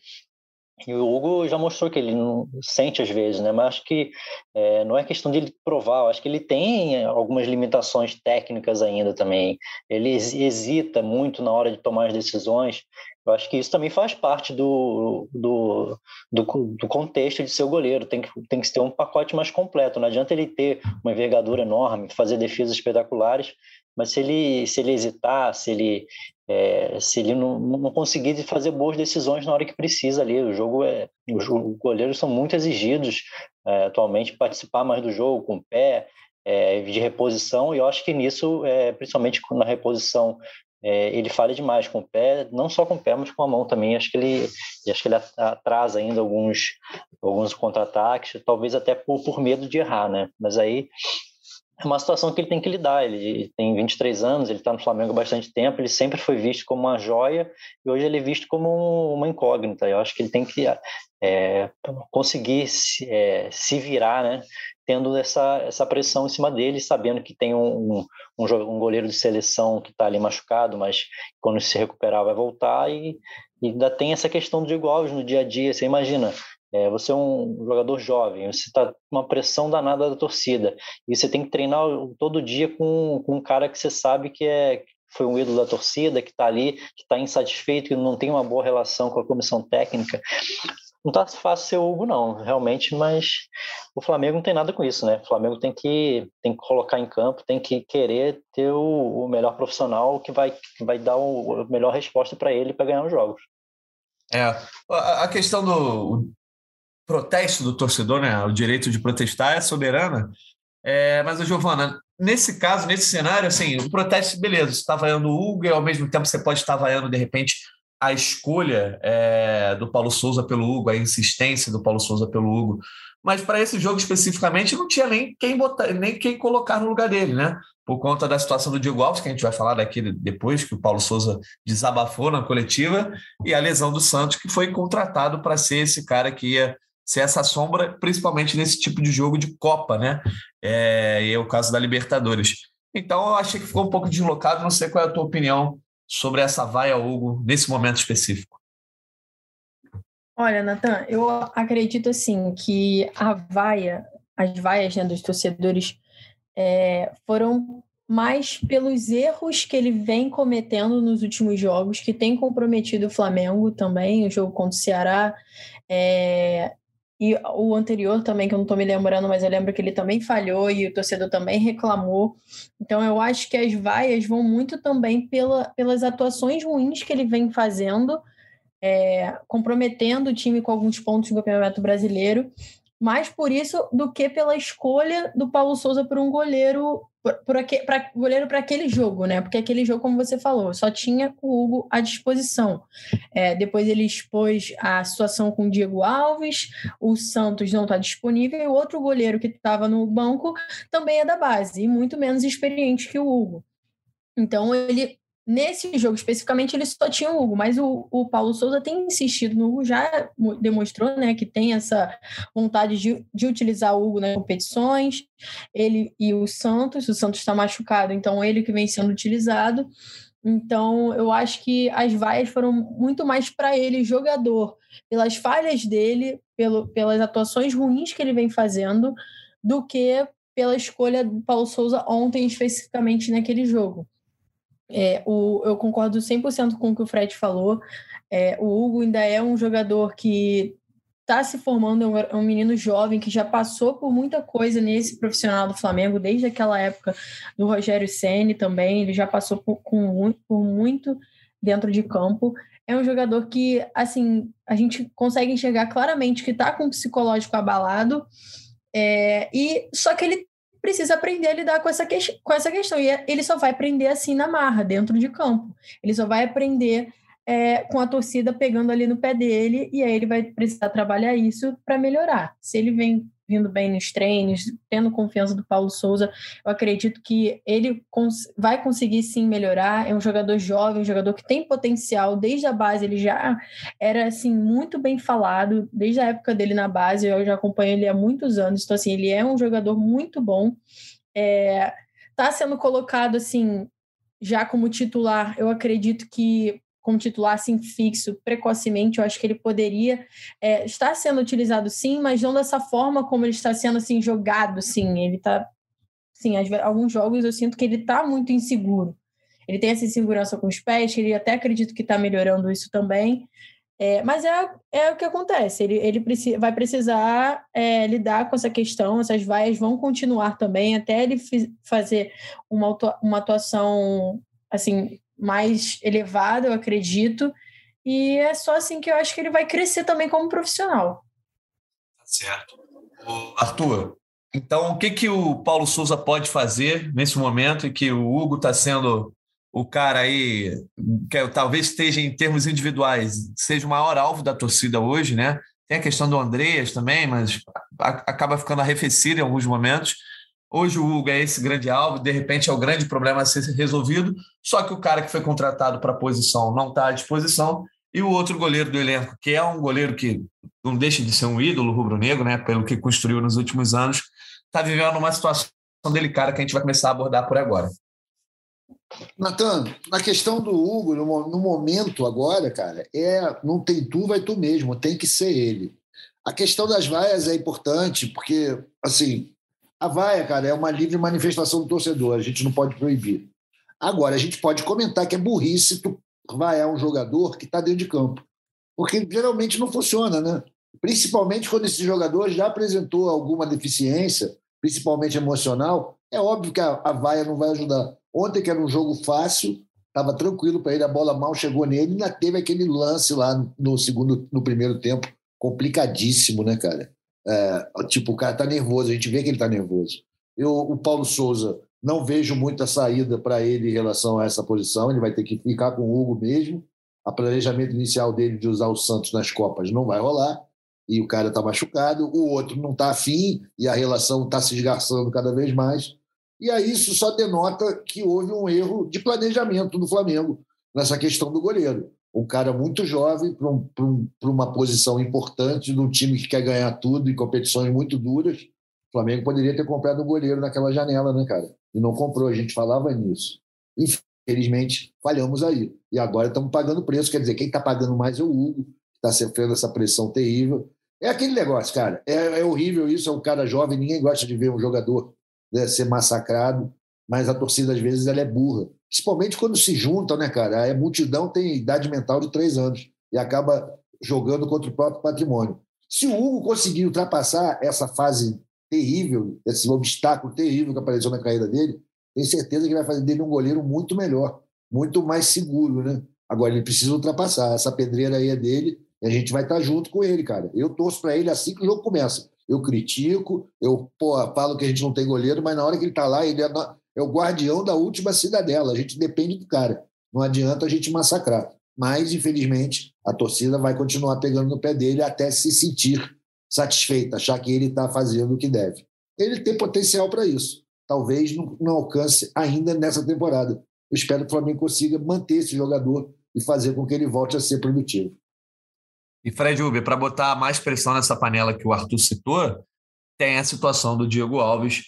e o Hugo já mostrou que ele não sente às vezes, né? Mas acho que é, não é questão de ele provar, eu acho que ele tem algumas limitações técnicas ainda também, ele hesita muito na hora de tomar as decisões. Eu acho que isso também faz parte do, do, do, do contexto de ser o goleiro, tem que, tem que ter um pacote mais completo, não adianta ele ter uma envergadura enorme, fazer defesas espetaculares, mas se ele, se ele hesitar, se ele, é, se ele não, não conseguir fazer boas decisões na hora que precisa ali, o jogo é, os goleiros são muito exigidos é, atualmente, participar mais do jogo com o pé, é, de reposição, e eu acho que nisso, é, principalmente na reposição, é, ele falha demais com o pé, não só com o pé, mas com a mão também. Acho que ele, acho que ele atrasa ainda alguns, alguns contra-ataques, talvez até por, por medo de errar, né? Mas aí é uma situação que ele tem que lidar. Ele tem vinte e três anos, ele está no Flamengo há bastante tempo, ele sempre foi visto como uma joia e hoje ele é visto como uma incógnita. Eu acho que ele tem que é, conseguir se, é, se virar, né? Tendo essa, essa pressão em cima dele, sabendo que tem um, um, um goleiro de seleção que está ali machucado, mas quando se recuperar vai voltar, e, E ainda tem essa questão do Diego Alves no dia a dia. Você imagina, é, você é um jogador jovem, você está com uma pressão danada da torcida, e você tem que treinar todo dia com, com um cara que você sabe que é, foi um ídolo da torcida, que está ali, que está insatisfeito, que não tem uma boa relação com a comissão técnica. Não tá fácil ser o Hugo, não, realmente, mas o Flamengo não tem nada com isso, né? O Flamengo tem que, tem que colocar em campo, tem que querer ter o, o melhor profissional que vai, que vai dar o, a melhor resposta para ele para ganhar os jogos. É, a questão do protesto do torcedor, né? O direito de protestar é soberana, é, mas, Giovana, nesse caso, nesse cenário, assim, o protesto, beleza, você está vaiando o Hugo e ao mesmo tempo você pode estar vaiando, de repente, a escolha é, do Paulo Souza pelo Hugo, a insistência do Paulo Souza pelo Hugo, mas para esse jogo especificamente não tinha nem quem botar, nem quem colocar no lugar dele, né? Por conta da situação do Diego Alves, que a gente vai falar daqui depois, que o Paulo Souza desabafou na coletiva, e a lesão do Santos, que foi contratado para ser esse cara que ia ser essa sombra, principalmente nesse tipo de jogo de Copa, né? É, e é o caso da Libertadores. Então eu achei que ficou um pouco deslocado, não sei qual é a tua opinião sobre essa vaia, Hugo, nesse momento específico. Olha, Natan, eu acredito assim que a vaia, as vaias, né, dos torcedores é, foram mais pelos erros que ele vem cometendo nos últimos jogos, que tem comprometido o Flamengo também, o jogo contra o Ceará, é, e o anterior também, que eu não estou me lembrando, mas eu lembro que ele também falhou e o torcedor também reclamou. Então eu acho que as vaias vão muito também pela, pelas atuações ruins que ele vem fazendo, é, comprometendo o time com alguns pontos no Campeonato Brasileiro, mais por isso do que pela escolha do Paulo Souza por um goleiro para goleiro para aquele jogo, né? Porque aquele jogo, como você falou, só tinha o Hugo à disposição. É, depois ele expôs a situação com o Diego Alves, o Santos não está disponível, e o outro goleiro que estava no banco também é da base, e muito menos experiente que o Hugo. Então, ele, nesse jogo especificamente, ele só tinha o Hugo, mas o, o Paulo Souza tem insistido no Hugo, já demonstrou, né, que tem essa vontade de, de utilizar o Hugo nas competições, ele e o Santos, o Santos está machucado, então ele que vem sendo utilizado. Então, eu acho que as vaias foram muito mais para ele, jogador, pelas falhas dele, pelo, pelas atuações ruins que ele vem fazendo, do que pela escolha do Paulo Souza ontem, especificamente naquele jogo. É, o, eu concordo cem por cento com o que o Fred falou. É, o Hugo ainda é um jogador que está se formando, é um menino jovem que já passou por muita coisa nesse profissional do Flamengo, desde aquela época do Rogério Ceni também, ele já passou por, com, por muito dentro de campo. É um jogador que, assim, a gente consegue enxergar claramente que está com o psicológico abalado, é, e só que ele precisa aprender a lidar com essa, que, com essa questão, e ele só vai aprender assim na marra, dentro de campo. Ele só vai aprender é, com a torcida pegando ali no pé dele, e aí ele vai precisar trabalhar isso para melhorar. Se ele vem vindo bem nos treinos, tendo confiança do Paulo Souza, eu acredito que ele cons- vai conseguir sim melhorar. É um jogador jovem, um jogador que tem potencial. Desde a base ele já era assim, muito bem falado, desde a época dele na base, eu já acompanho ele há muitos anos, então assim, ele é um jogador muito bom. É, tá sendo colocado assim, já como titular, eu acredito que como titular assim, fixo, precocemente, eu acho que ele poderia é, estar sendo utilizado sim, mas não dessa forma como ele está sendo assim, jogado, sim. Ele está, sim, alguns jogos eu sinto que ele está muito inseguro. Ele tem essa insegurança com os pés, que ele até acredito que está melhorando isso também, é, mas é, é o que acontece, ele, ele precisa, vai precisar é, lidar com essa questão, essas vaias vão continuar também, até ele f- fazer uma, uma atuação assim, mais elevado, eu acredito, e é só assim que eu acho que ele vai crescer também como profissional. Tá certo. Ô, Arthur, então o que, que o Paulo Souza pode fazer nesse momento em que o Hugo está sendo o cara aí, que talvez esteja em termos individuais, seja o maior alvo da torcida hoje, né? Tem a questão do Andreas também, mas acaba ficando arrefecido em alguns momentos. Hoje o Hugo é esse grande alvo, de repente é o grande problema a ser resolvido, só que o cara que foi contratado para a posição não está à disposição, e o outro goleiro do elenco, que é um goleiro que não deixa de ser um ídolo rubro-negro, né, pelo que construiu nos últimos anos, está vivendo uma situação delicada que a gente vai começar a abordar por agora. Natan, na questão do Hugo, no, no momento agora, cara, é não tem tu, vai tu mesmo, tem que ser ele. A questão das vaias é importante, porque, assim, a vaia, cara, é uma livre manifestação do torcedor, a gente não pode proibir. Agora, a gente pode comentar que é burrice tu vaiar um jogador que está dentro de campo, porque geralmente não funciona, né? Principalmente quando esse jogador já apresentou alguma deficiência, principalmente emocional, é óbvio que a, a vaia não vai ajudar. Ontem, que era um jogo fácil, estava tranquilo para ele, a bola mal chegou nele, ainda teve aquele lance lá no segundo, no primeiro tempo, complicadíssimo, né, cara? É, tipo, o cara tá nervoso, a gente vê que ele tá nervoso. Eu, o Paulo Souza, não vejo muita saída para ele em relação a essa posição, ele vai ter que ficar com o Hugo mesmo. O planejamento inicial dele de usar o Santos nas Copas não vai rolar, e o cara está machucado, o outro não está afim, e a relação está se esgarçando cada vez mais. E aí isso só denota que houve um erro de planejamento do Flamengo nessa questão do goleiro. Um cara muito jovem para um, um, uma posição importante de um time que quer ganhar tudo em competições muito duras. O Flamengo poderia ter comprado um goleiro naquela janela, né, cara? E não comprou, a gente falava nisso. Infelizmente, falhamos aí. E agora estamos pagando preço. Quer dizer, quem está pagando mais é o Hugo, que está sofrendo essa pressão terrível. É aquele negócio, cara. É, é horrível isso, é um cara jovem, ninguém gosta de ver um jogador, né, ser massacrado, mas a torcida, às vezes, ela é burra. Principalmente quando se juntam, né, cara? A multidão tem idade mental de três anos e acaba jogando contra o próprio patrimônio. Se o Hugo conseguir ultrapassar essa fase terrível, esse obstáculo terrível que apareceu na carreira dele, tenho certeza que vai fazer dele um goleiro muito melhor, muito mais seguro, né? Agora, ele precisa ultrapassar. Essa pedreira aí é dele e a gente vai estar junto com ele, cara. Eu torço para ele assim que o jogo começa. Eu critico, eu pô, falo que a gente não tem goleiro, mas na hora que ele está lá, ele é, é o guardião da última cidadela. A gente depende do cara. Não adianta a gente massacrar. Mas, infelizmente, a torcida vai continuar pegando no pé dele até se sentir satisfeita, achar que ele está fazendo o que deve. Ele tem potencial para isso. Talvez não, não alcance ainda nessa temporada. Eu espero que o Flamengo consiga manter esse jogador e fazer com que ele volte a ser produtivo. E Fred Uber, para botar mais pressão nessa panela que o Arthur citou, tem a situação do Diego Alves,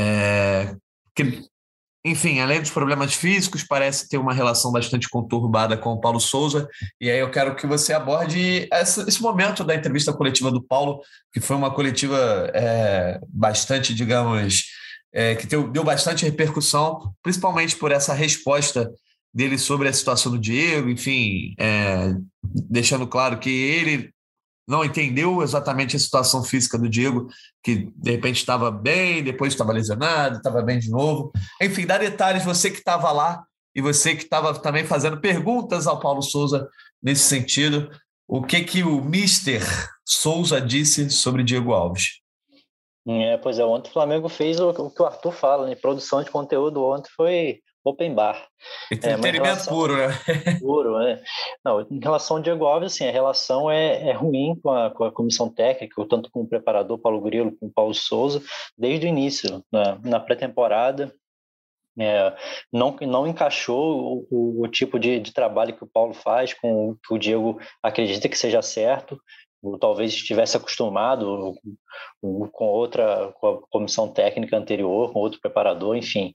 é, que, enfim, além dos problemas físicos, parece ter uma relação bastante conturbada com o Paulo Souza, e aí eu quero que você aborde essa, esse momento da entrevista coletiva do Paulo, que foi uma coletiva é, bastante, digamos, é, que deu, deu bastante repercussão, principalmente por essa resposta dele sobre a situação do Diego, enfim, é, deixando claro que ele não entendeu exatamente a situação física do Diego, que de repente estava bem, depois estava lesionado, estava bem de novo. Enfim, dá detalhes, você que estava lá e você que estava também fazendo perguntas ao Paulo Souza nesse sentido. O que, que o mister Souza disse sobre Diego Alves? É, pois é, ontem o Flamengo fez o, o que o Arthur fala, né? Produção de conteúdo ontem foi open bar. Entretenimento é, relação, puro, né? Puro, né? Não, em relação ao Diego Alves, assim, a relação é, é ruim com a, com a comissão técnica, tanto com o preparador Paulo Grilo, com o Paulo Souza, desde o início, na, na pré-temporada. É, não, não encaixou o, o, o tipo de, de trabalho que o Paulo faz com o que o Diego acredita que seja certo, ou talvez estivesse acostumado com, com outra com a comissão técnica anterior, com outro preparador, enfim.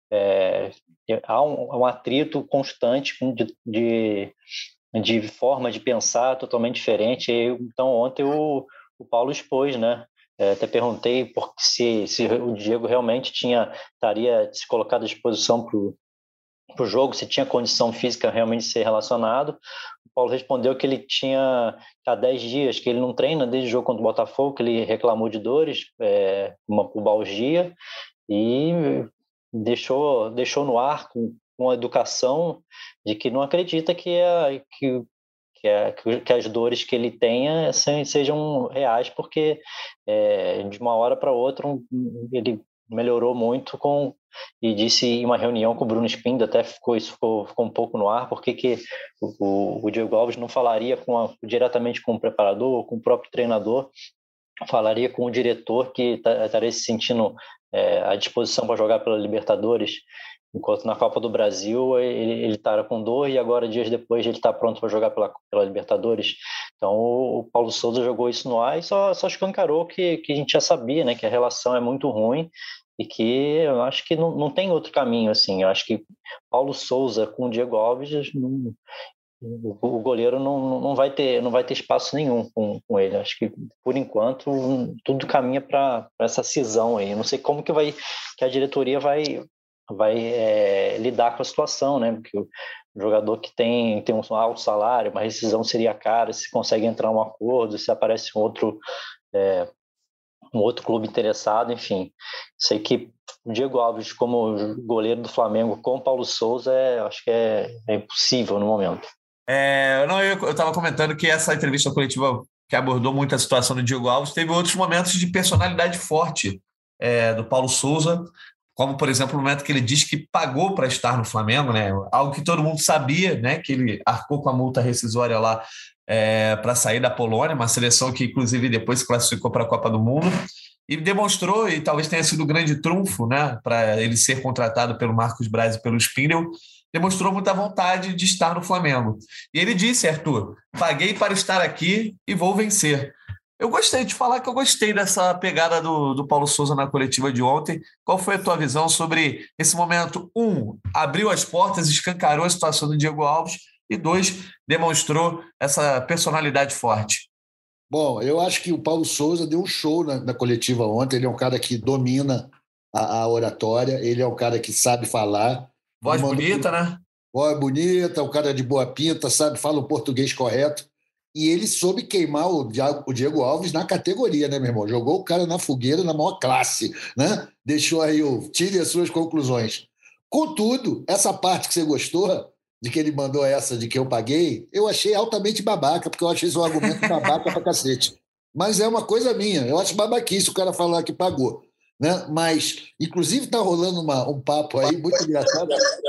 É, há um, um atrito constante de, de, de forma de pensar totalmente diferente. Então, ontem o, o Paulo expôs, né? É, até perguntei por, se, se o Diego realmente tinha, estaria se colocado à disposição para o jogo, se tinha condição física realmente de ser relacionado. O Paulo respondeu que ele tinha há dez dias, que ele não treina desde o jogo contra o Botafogo, que ele reclamou de dores, é, uma pubalgia, e deixou, deixou no ar com, com a educação de que não acredita que, a, que, que, a, que as dores que ele tenha sejam reais, porque é, de uma hora para outra ele melhorou muito com, e disse em uma reunião com o Bruno Espindo, até ficou, isso ficou, ficou um pouco no ar, porque que o, o Diego Alves não falaria com a, diretamente com o preparador ou com o próprio treinador, falaria com o diretor que estaria se sentindo é, à disposição para jogar pela Libertadores, enquanto na Copa do Brasil ele estava com dor e agora, dias depois, ele está pronto para jogar pela, pela Libertadores. Então o Paulo Souza jogou isso no ar e só, só escancarou que, que a gente já sabia, né, que a relação é muito ruim e que eu acho que não, não tem outro caminho, assim. Eu acho que Paulo Souza com o Diego Alves, não, o, o goleiro não, não, vai ter, não vai ter espaço nenhum com, com ele. Acho que, por enquanto, tudo caminha para essa cisão aí. Eu não sei como que, vai, que a diretoria vai, vai é, lidar com a situação, né? Porque o jogador que tem, tem um alto salário, uma rescisão seria cara, se consegue entrar um acordo, se aparece um outro... É, um outro clube interessado, enfim. Sei que o Diego Alves, como goleiro do Flamengo, com o Paulo Souza, é, acho que é, é impossível no momento. É, não, eu estava comentando que essa entrevista coletiva que abordou muito a situação do Diego Alves teve outros momentos de personalidade forte é, do Paulo Souza, como, por exemplo, o momento que ele diz que pagou para estar no Flamengo, né? Algo que todo mundo sabia, né? Que ele arcou com a multa rescisória lá É, para sair da Polônia, uma seleção que inclusive depois se classificou para a Copa do Mundo, e demonstrou, e talvez tenha sido o grande trunfo, né, para ele ser contratado pelo Marcos Braz e pelo Spindel, demonstrou muita vontade de estar no Flamengo. E ele disse, Arthur, paguei para estar aqui e vou vencer. Eu gostei de falar que eu gostei dessa pegada do, do Paulo Souza na coletiva de ontem. Qual foi a tua visão sobre esse momento? Um, abriu as portas, escancarou a situação do Diego Alves, e dois, demonstrou essa personalidade forte. Bom, eu acho que o Paulo Souza deu um show na, na coletiva ontem. Ele é um cara que domina a, a oratória, ele é um cara que sabe falar. Voz bonita, né? Voz bonita, um cara de boa pinta, sabe, fala o português correto. E ele soube queimar o Diego Alves na categoria, né, meu irmão? Jogou o cara na fogueira na maior classe, né? Deixou aí o... Tire as suas conclusões. Contudo, essa parte que você gostou... de que ele mandou essa de que eu paguei, eu achei altamente babaca, porque eu achei esse um argumento babaca pra cacete. Mas é uma coisa minha, eu acho babaquice o cara falar que pagou. Né? Mas, inclusive, tá rolando uma, um papo aí muito engraçado.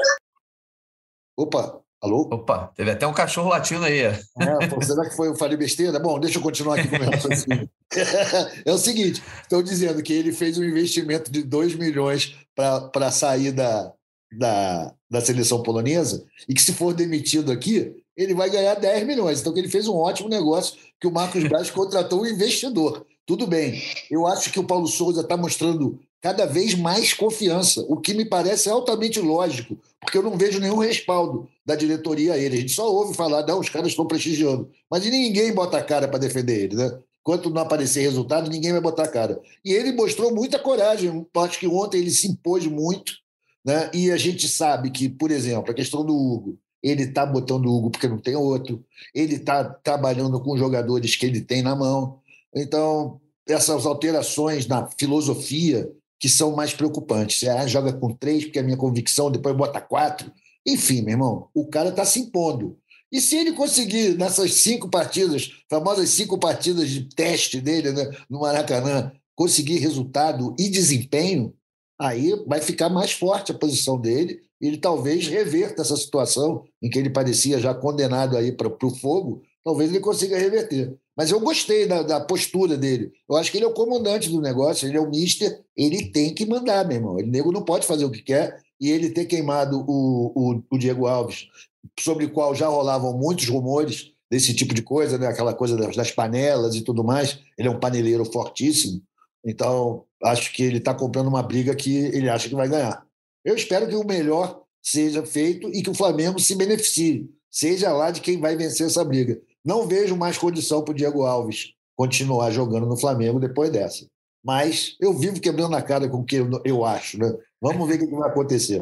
Opa, alô? Opa, teve até um cachorro latindo aí. É, pô, será que foi eu falei besteira? Bom, deixa eu continuar aqui com o meu raciocínio. É o seguinte, estão dizendo que ele fez um investimento de dois milhões para sair da... Da, da seleção polonesa, e que se for demitido aqui, ele vai ganhar dez milhões. Então, que ele fez um ótimo negócio, que o Marcos Braz contratou um investidor. Tudo bem. Eu acho que o Paulo Souza está mostrando cada vez mais confiança, o que me parece altamente lógico, porque eu não vejo nenhum respaldo da diretoria a ele. A gente só ouve falar, não, os caras estão prestigiando. Mas ninguém bota a cara para defender ele, né? Enquanto não aparecer resultado, ninguém vai botar a cara. E ele mostrou muita coragem. Acho que ontem ele se impôs muito, né? E a gente sabe que, por exemplo, a questão do Hugo, ele está botando o Hugo porque não tem outro, ele está trabalhando com jogadores que ele tem na mão. Então, essas alterações na filosofia que são mais preocupantes. Você ah, joga com três, porque é a minha convicção, depois bota quatro. Enfim, meu irmão, o cara está se impondo. E se ele conseguir, nessas cinco partidas, famosas cinco partidas de teste dele, né, no Maracanã, conseguir resultado e desempenho, aí vai ficar mais forte a posição dele e ele talvez reverta essa situação em que ele parecia já condenado aí para o fogo, talvez ele consiga reverter. Mas eu gostei da, da postura dele. Eu acho que ele é o comandante do negócio, ele é o mister, ele tem que mandar, meu irmão. O nego não pode fazer o que quer e ele ter queimado o, o, o Diego Alves, sobre o qual já rolavam muitos rumores desse tipo de coisa, né? Aquela coisa das, das panelas e tudo mais. Ele é um paneleiro fortíssimo. Então, acho que ele está comprando uma briga que ele acha que vai ganhar. Eu espero que o melhor seja feito e que o Flamengo se beneficie, seja lá de quem vai vencer essa briga. Não vejo mais condição para o Diego Alves continuar jogando no Flamengo depois dessa. Mas eu vivo quebrando a cara com o que eu, eu acho, né? Vamos ver o que vai acontecer.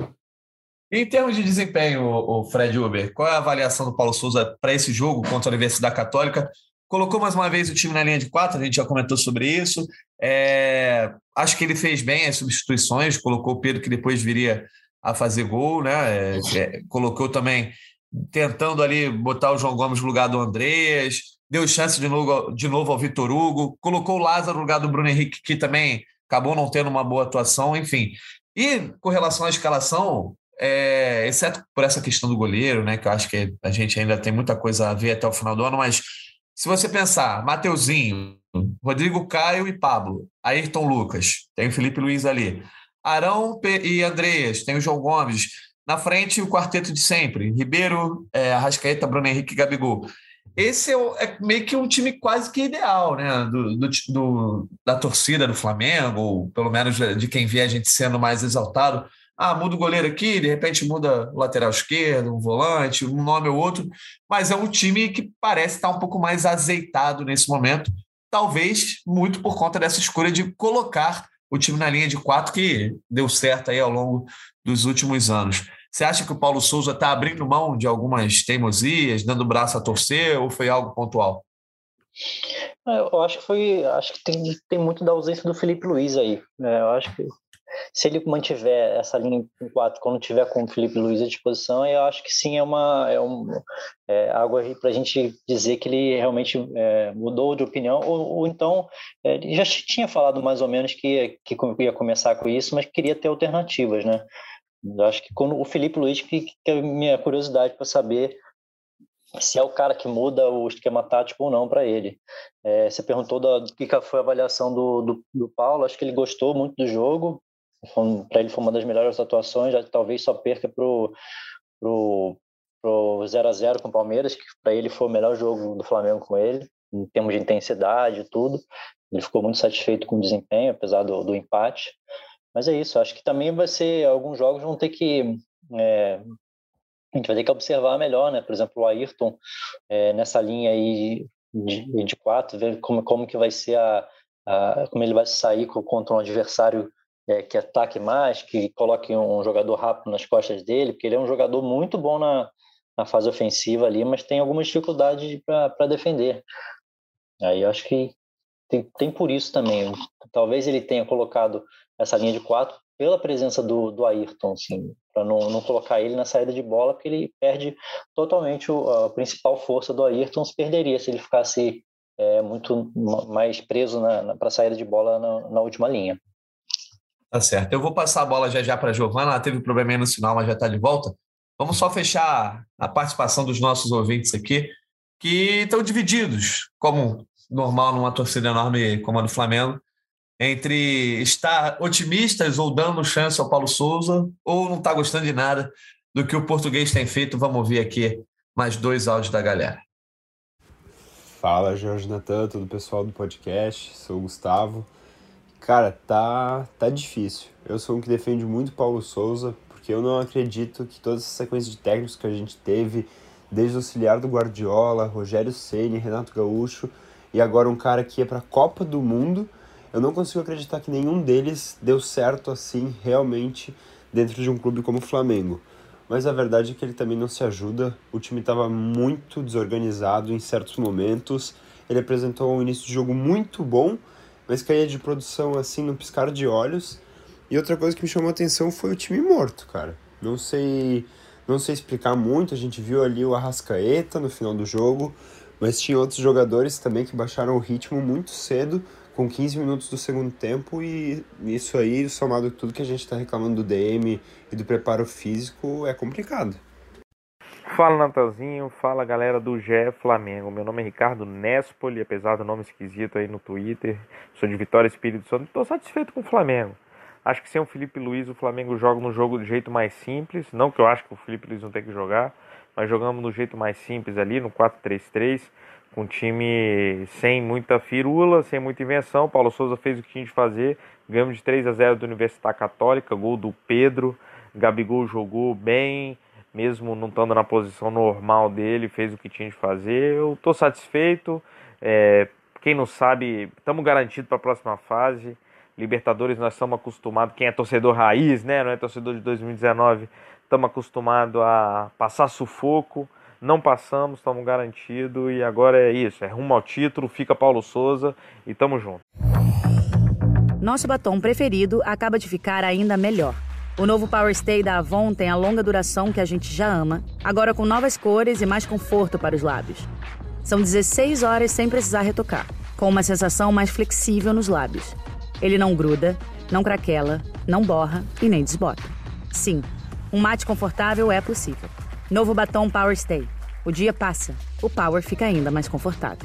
Em termos de desempenho, o Fred Uber, qual é a avaliação do Paulo Souza para esse jogo contra a Universidade Católica? Colocou mais uma vez o time na linha de quatro, a gente já comentou sobre isso. É, acho que ele fez bem as substituições, colocou o Pedro, que depois viria a fazer gol, né? É, é, colocou também, tentando ali botar o João Gomes no lugar do Andreas, deu chance de novo, de novo ao Vitor Hugo, colocou o Lázaro no lugar do Bruno Henrique, que também acabou não tendo uma boa atuação, enfim. E com relação à escalação, é, exceto por essa questão do goleiro, né? Que eu acho que a gente ainda tem muita coisa a ver até o final do ano, mas se você pensar, Mateuzinho, Rodrigo Caio e Pablo, Ayrton Lucas, tem o Felipe Luiz ali, Arão e Andreas, tem o João Gomes, na frente o quarteto de sempre, Ribeiro, é, Arrascaeta, Bruno Henrique e Gabigol. esse é, é meio que um time quase que ideal, né? Do, do, do, da torcida do Flamengo, ou pelo menos de quem vê a gente sendo mais exaltado. Ah, muda o goleiro aqui, de repente muda o lateral esquerdo, um volante, um nome ou outro, mas é um time que parece estar um pouco mais azeitado nesse momento, talvez muito por conta dessa escolha de colocar o time na linha de quatro, que deu certo aí ao longo dos últimos anos. Você acha que o Paulo Souza está abrindo mão de algumas teimosias, dando o braço a torcer, ou foi algo pontual? Eu acho que foi, acho que tem, tem muito da ausência do Felipe Luiz aí. Né? Eu acho que se ele mantiver essa linha em quatro, quando tiver com o Felipe Luiz à disposição, eu acho que sim, é, uma, é, um, é algo para a gente dizer que ele realmente é, mudou de opinião, ou, ou então é, ele já tinha falado mais ou menos que, que ia começar com isso, mas queria ter alternativas, né? Eu acho que quando o Felipe Luiz, que, que é a minha curiosidade para saber se é o cara que muda o esquema tático ou não para ele. É, você perguntou do que foi a avaliação do, do, do Paulo, acho que ele gostou muito do jogo, para ele foi uma das melhores atuações, já talvez só perca pro pro pro zero a zero com o Palmeiras, que para ele foi o melhor jogo do Flamengo com ele, em termos de intensidade e tudo. Ele ficou muito satisfeito com o desempenho, apesar do, do empate. Mas é isso, acho que também vai ser, alguns jogos vão ter que é, a gente vai ter que observar melhor, né? Por exemplo, o Ayrton é, nessa linha aí de, de quatro, ver como, como que vai ser a, a como ele vai sair contra um adversário É, que ataque mais, que coloque um jogador rápido nas costas dele, porque ele é um jogador muito bom na, na fase ofensiva ali, mas tem algumas dificuldades para defender. Aí eu acho que tem, tem por isso também. Talvez ele tenha colocado essa linha de quatro pela presença do, do Ayrton, assim, para não, não colocar ele na saída de bola, porque ele perde totalmente o, a principal força do Ayrton, se perderia se ele ficasse é, muito mais preso para a saída de bola na, na última linha. Tá certo. Eu vou passar a bola já já para a Giovana. Ela teve um probleminha no sinal, mas já está de volta. Vamos só fechar a participação dos nossos ouvintes aqui, que estão divididos, como normal numa torcida enorme como a do Flamengo, entre estar otimistas ou dando chance ao Paulo Souza, ou não está gostando de nada do que o português tem feito. Vamos ouvir aqui mais dois áudios da galera. Fala, Jorge Natan, todo o pessoal do podcast. Sou o Gustavo. Cara, tá, tá difícil. Eu sou um que defende muito Paulo Souza, porque eu não acredito que toda essa sequência de técnicos que a gente teve, desde o auxiliar do Guardiola, Rogério Ceni, Renato Gaúcho, e agora um cara que é pra Copa do Mundo, eu não consigo acreditar que nenhum deles deu certo assim, realmente, dentro de um clube como o Flamengo. Mas a verdade é que ele também não se ajuda, o time estava muito desorganizado em certos momentos, ele apresentou um início de jogo muito bom, mas caía de produção assim no piscar de olhos. E outra coisa que me chamou a atenção foi o time morto, cara. Não sei, não sei explicar muito, a gente viu ali o Arrascaeta no final do jogo, mas tinha outros jogadores também que baixaram o ritmo muito cedo, com quinze minutos do segundo tempo, e isso aí, somado a tudo que a gente está reclamando do D M e do preparo físico, é complicado. Fala, Natanzinho, fala galera do G E Flamengo. Meu nome é Ricardo Nespoli, apesar do nome esquisito aí no Twitter, sou de Vitória, Espírito Santo, estou satisfeito com o Flamengo. Acho que sem o Felipe Luiz o Flamengo joga no jogo do jeito mais simples, não que eu acho que o Felipe Luiz não tem que jogar, mas jogamos do jeito mais simples ali, no quatro três três, com um time sem muita firula, sem muita invenção. Paulo Souza fez o que tinha de fazer, ganhamos de três a zero do Universidade Católica, gol do Pedro, Gabigol jogou bem, mesmo não estando na posição normal dele, fez o que tinha de fazer. Eu estou satisfeito. É, quem não sabe, estamos garantidos para a próxima fase. Libertadores nós estamos acostumados, quem é torcedor raiz, né, não é torcedor de dois mil e dezenove, estamos acostumados a passar sufoco. Não passamos, estamos garantidos e agora é isso, é rumo ao título, fica Paulo Souza e tamo junto. Nosso batom preferido acaba de ficar ainda melhor. O novo Power Stay da Avon tem a longa duração que a gente já ama, agora com novas cores e mais conforto para os lábios. São dezesseis horas sem precisar retocar, com uma sensação mais flexível nos lábios. Ele não gruda, não craquela, não borra e nem desbota. Sim, um mate confortável é possível. Novo batom Power Stay. O dia passa, o Power fica ainda mais confortável.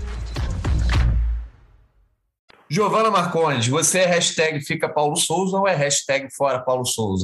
Giovana Marcondes, você é hashtag fica Paulo Souza ou é hashtag fora Paulo Souza?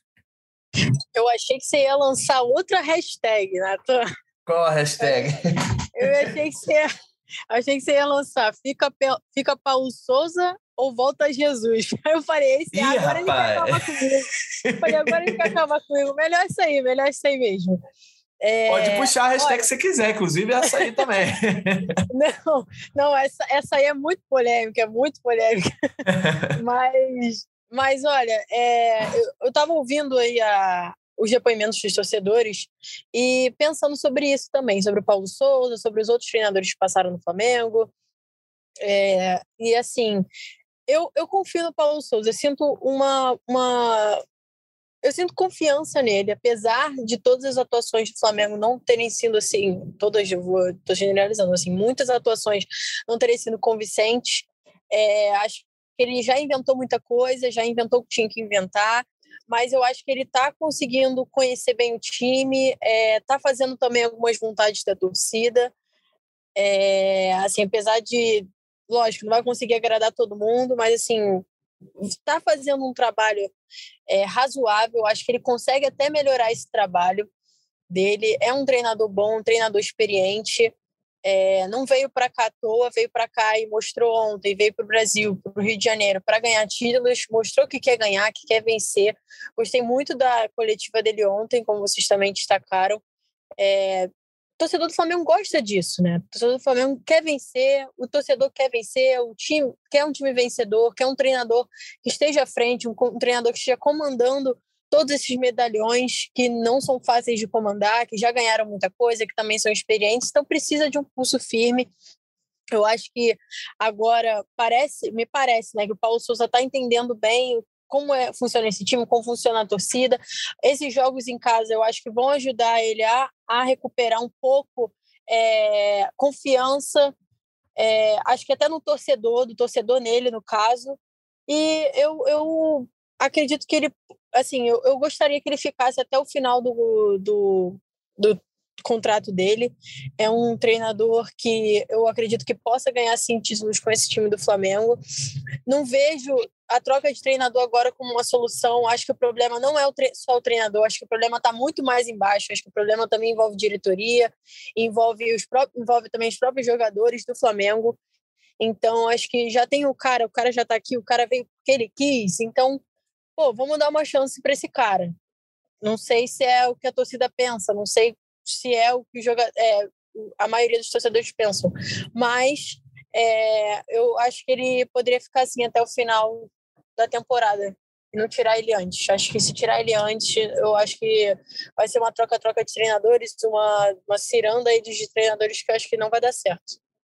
Eu achei que você ia lançar outra hashtag, Natan. Qual a hashtag? Eu achei que você ia, achei que você ia lançar. Fica, fica Paulo Souza ou volta a Jesus? Aí eu falei, esse Ih, agora rapaz. ele quer acabar comigo. Eu falei, agora ele quer acabar comigo. Melhor isso aí, melhor isso aí mesmo. É, Pode puxar a hashtag olha, que você quiser, inclusive essa aí também. Não, não essa, essa aí é muito polêmica, é muito polêmica. mas, mas, olha, é, eu estava ouvindo aí a, os depoimentos dos torcedores e pensando sobre isso também, sobre o Paulo Souza, sobre os outros treinadores que passaram no Flamengo. É, e assim, eu, eu confio no Paulo Souza, eu sinto uma, uma eu sinto confiança nele, apesar de todas as atuações do Flamengo não terem sido assim, todas, eu vou, tô generalizando, assim, muitas atuações não terem sido convincentes. É, acho que ele já inventou muita coisa, já inventou o que tinha que inventar, mas eu acho que ele está conseguindo conhecer bem o time, está é, fazendo também algumas vontades da torcida. É, assim, apesar de, lógico, não vai conseguir agradar todo mundo, mas assim, está fazendo um trabalho é, razoável. Acho que ele consegue até melhorar esse trabalho dele. É um treinador bom, um treinador experiente. É, não veio para cá à toa, veio para cá e mostrou ontem, veio para o Brasil, para o Rio de Janeiro, para ganhar títulos, mostrou que quer ganhar, que quer vencer. Gostei muito da coletiva dele ontem, como vocês também destacaram. É, o torcedor do Flamengo gosta disso, né? O torcedor do Flamengo quer vencer, o torcedor quer vencer, o time quer um time vencedor, quer um treinador que esteja à frente, um, um treinador que esteja comandando todos esses medalhões que não são fáceis de comandar, que já ganharam muita coisa, que também são experientes, então precisa de um pulso firme. Eu acho que agora parece, me parece, né, que o Paulo Souza está entendendo bem como é, funciona esse time, como funciona a torcida. Esses jogos em casa eu acho que vão ajudar ele a, a recuperar um pouco é, confiança, é, acho que até no torcedor, do torcedor nele, no caso. E eu, eu acredito que ele, assim, eu, eu gostaria que ele ficasse até o final do, do, do contrato dele. É um treinador que eu acredito que possa ganhar sim títulos com esse time do Flamengo. Não vejo a troca de treinador agora como uma solução. Acho que o problema não é o tre- só o treinador, acho que o problema está muito mais embaixo. Acho que o problema também envolve diretoria, envolve, os pró- envolve também os próprios jogadores do Flamengo. Então, acho que já tem o cara, o cara já está aqui, o cara veio porque ele quis. Então, pô, vamos dar uma chance para esse cara. Não sei se é o que a torcida pensa, não sei se é o que o joga- é, a maioria dos torcedores pensam, mas é, eu acho que ele poderia ficar assim até o final da temporada e não tirar ele antes. Acho que se tirar ele antes, eu acho que vai ser uma troca-troca de treinadores, uma, uma ciranda aí de treinadores que eu acho que não vai dar certo.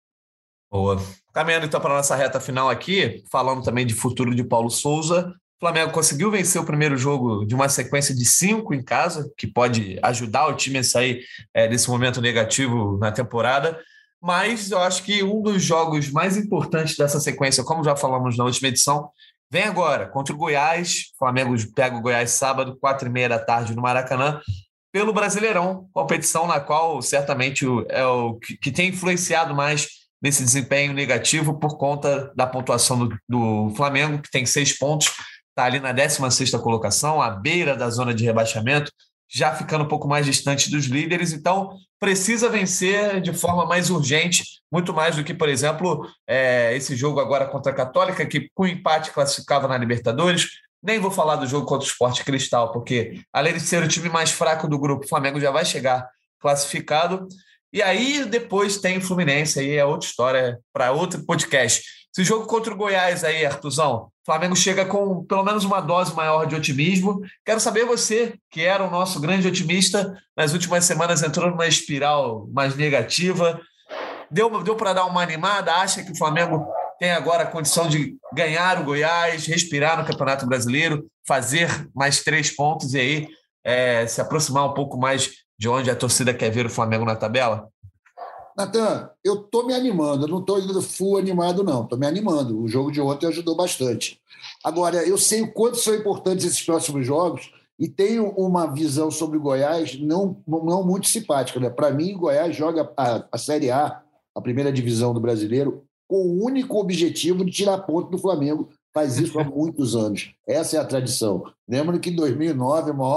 Boa. Caminhando então para a nossa reta final aqui, falando também de futuro de Paulo Souza. O Flamengo conseguiu vencer o primeiro jogo de uma sequência de cinco em casa, que pode ajudar o time a sair é, desse momento negativo na temporada. Mas eu acho que um dos jogos mais importantes dessa sequência, como já falamos na última edição, vem agora, contra o Goiás. O Flamengo pega o Goiás sábado, quatro e meia da tarde no Maracanã, pelo Brasileirão, competição na qual certamente é o que tem influenciado mais nesse desempenho negativo por conta da pontuação do, do Flamengo, que tem seis pontos, está ali na décima sexta colocação, à beira da zona de rebaixamento, já ficando um pouco mais distante dos líderes, então precisa vencer de forma mais urgente, muito mais do que, por exemplo, é, esse jogo agora contra a Católica, que com empate classificava na Libertadores. Nem vou falar do jogo contra o Sport Cristal, porque além de ser o time mais fraco do grupo, o Flamengo já vai chegar classificado. E aí depois tem o Fluminense, aí é outra história para outro podcast. Esse jogo contra o Goiás aí, Artuzão, o Flamengo chega com pelo menos uma dose maior de otimismo. Quero saber você, que era o nosso grande otimista, nas últimas semanas entrou numa espiral mais negativa. Deu, deu para dar uma animada? Acha que o Flamengo tem agora a condição de ganhar o Goiás, respirar no Campeonato Brasileiro, fazer mais três pontos e aí é, se aproximar um pouco mais de onde a torcida quer ver o Flamengo na tabela? Natan, eu estou me animando, eu não estou indo full animado, não, estou me animando. O jogo de ontem ajudou bastante. Agora, eu sei o quanto são importantes esses próximos jogos e tenho uma visão sobre o Goiás não, não muito simpática, né? Para mim, o Goiás joga a, a Série A, a primeira divisão do brasileiro, com o único objetivo de tirar ponto do Flamengo. Faz isso há muitos anos. Essa é a tradição. Lembro que em dois mil e nove, o maior,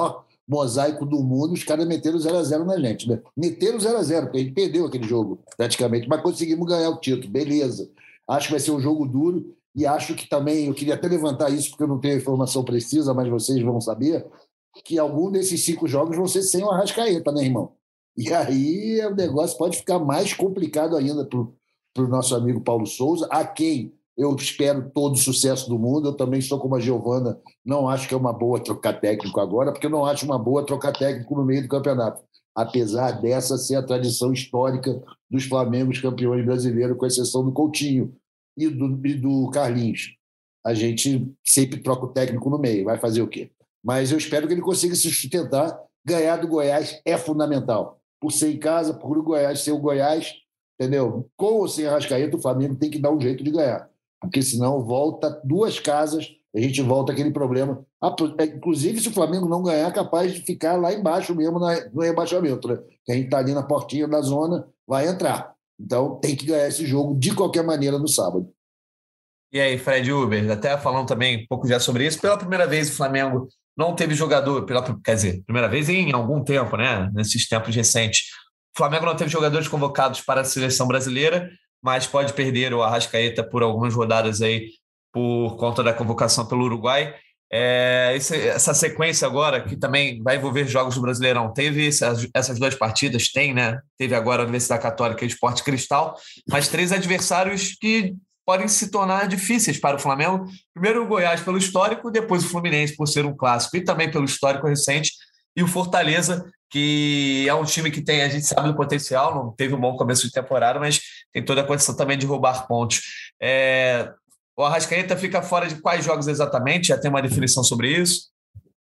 mosaico do mundo, os caras meteram zero a zero na gente, né? Meteram zero a zero, porque a gente perdeu aquele jogo, praticamente, mas conseguimos ganhar o título, beleza. Acho que vai ser um jogo duro e acho que também, eu queria até levantar isso, porque eu não tenho a informação precisa, mas vocês vão saber, que algum desses cinco jogos vão ser sem o Arrascaeta, né, irmão? E aí o negócio pode ficar mais complicado ainda para o nosso amigo Paulo Souza, a quem eu espero todo o sucesso do mundo. Eu também sou como a Giovana, não acho que é uma boa trocar técnico agora, porque eu não acho uma boa trocar técnico no meio do campeonato, apesar dessa ser a tradição histórica dos Flamengos campeões brasileiros, com exceção do Coutinho e do, e do Carlinhos. A gente sempre troca o técnico no meio, vai fazer o quê? Mas eu espero que ele consiga se sustentar. Ganhar do Goiás é fundamental. Por ser em casa, por o Goiás ser o Goiás, entendeu? Com ou sem Arrascaeta, o Flamengo tem que dar um jeito de ganhar, porque senão volta duas casas, a gente volta aquele problema. Inclusive, se o Flamengo não ganhar, é capaz de ficar lá embaixo mesmo no rebaixamento, né? Que a gente está ali na portinha da zona, vai entrar. Então, tem que ganhar esse jogo de qualquer maneira no sábado. E aí, Fred Uber, até falando também um pouco já sobre isso, pela primeira vez o Flamengo não teve jogador, pela, quer dizer, primeira vez em algum tempo, né? Nesses tempos recentes. O Flamengo não teve jogadores convocados para a seleção brasileira, mas pode perder o Arrascaeta por algumas rodadas aí por conta da convocação pelo Uruguai. É, esse, essa sequência agora, que também vai envolver jogos do Brasileirão, teve essas, essas duas partidas, tem, né? Teve agora a Universidade Católica e o Sport Cristal, mas três adversários que podem se tornar difíceis para o Flamengo. Primeiro o Goiás pelo histórico, depois o Fluminense por ser um clássico e também pelo histórico recente, e o Fortaleza, que é um time que tem, a gente sabe do potencial, não teve um bom começo de temporada, mas tem toda a condição também de roubar pontos. É, o Arrascaeta fica fora de quais jogos exatamente? Já tem uma definição sobre isso?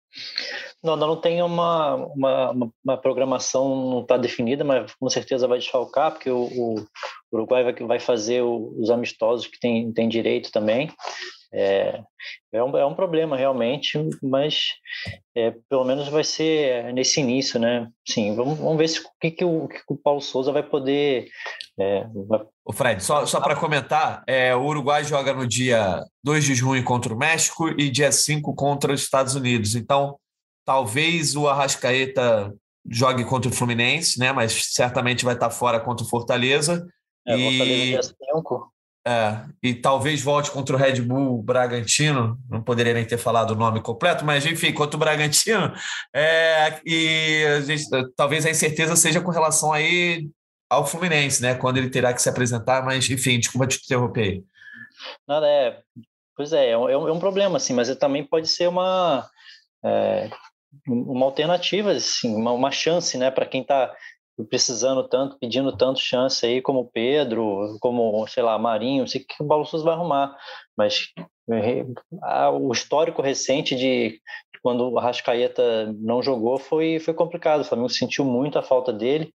Não, não tem uma, uma, uma programação, não está definida, mas com certeza vai desfalcar, porque o, o Uruguai vai, vai fazer o, os amistosos que tem, tem direito também. É, é, um, é um problema realmente, mas é, pelo menos vai ser nesse início, né? Sim, vamos, vamos ver se, o que, que, o, que o Paulo Souza vai poder... É, vai... O Fred, só, só para comentar, é, o Uruguai joga no dia dois de junho contra o México e dia cinco contra os Estados Unidos, então talvez o Arrascaeta jogue contra o Fluminense, né? Mas certamente vai estar fora contra o Fortaleza. É, e... Fortaleza dia cinco. É, e talvez volte contra o Red Bull Bragantino, não poderia nem ter falado o nome completo, mas enfim, contra o Bragantino, é, e a gente, talvez a incerteza seja com relação aí ao Fluminense, né, quando ele terá que se apresentar, mas enfim, desculpa te interromper aí. Nada, é, pois é, é um, é um problema, assim, mas também pode ser uma, é, uma alternativa, assim, uma, uma chance, né, para quem está precisando tanto, pedindo tanto chance aí, como o Pedro, como, sei lá, Marinho, não sei o que o Paulo Souza vai arrumar, mas é, a, o histórico recente de quando o Arrascaeta não jogou foi, foi complicado, o Flamengo sentiu muito a falta dele,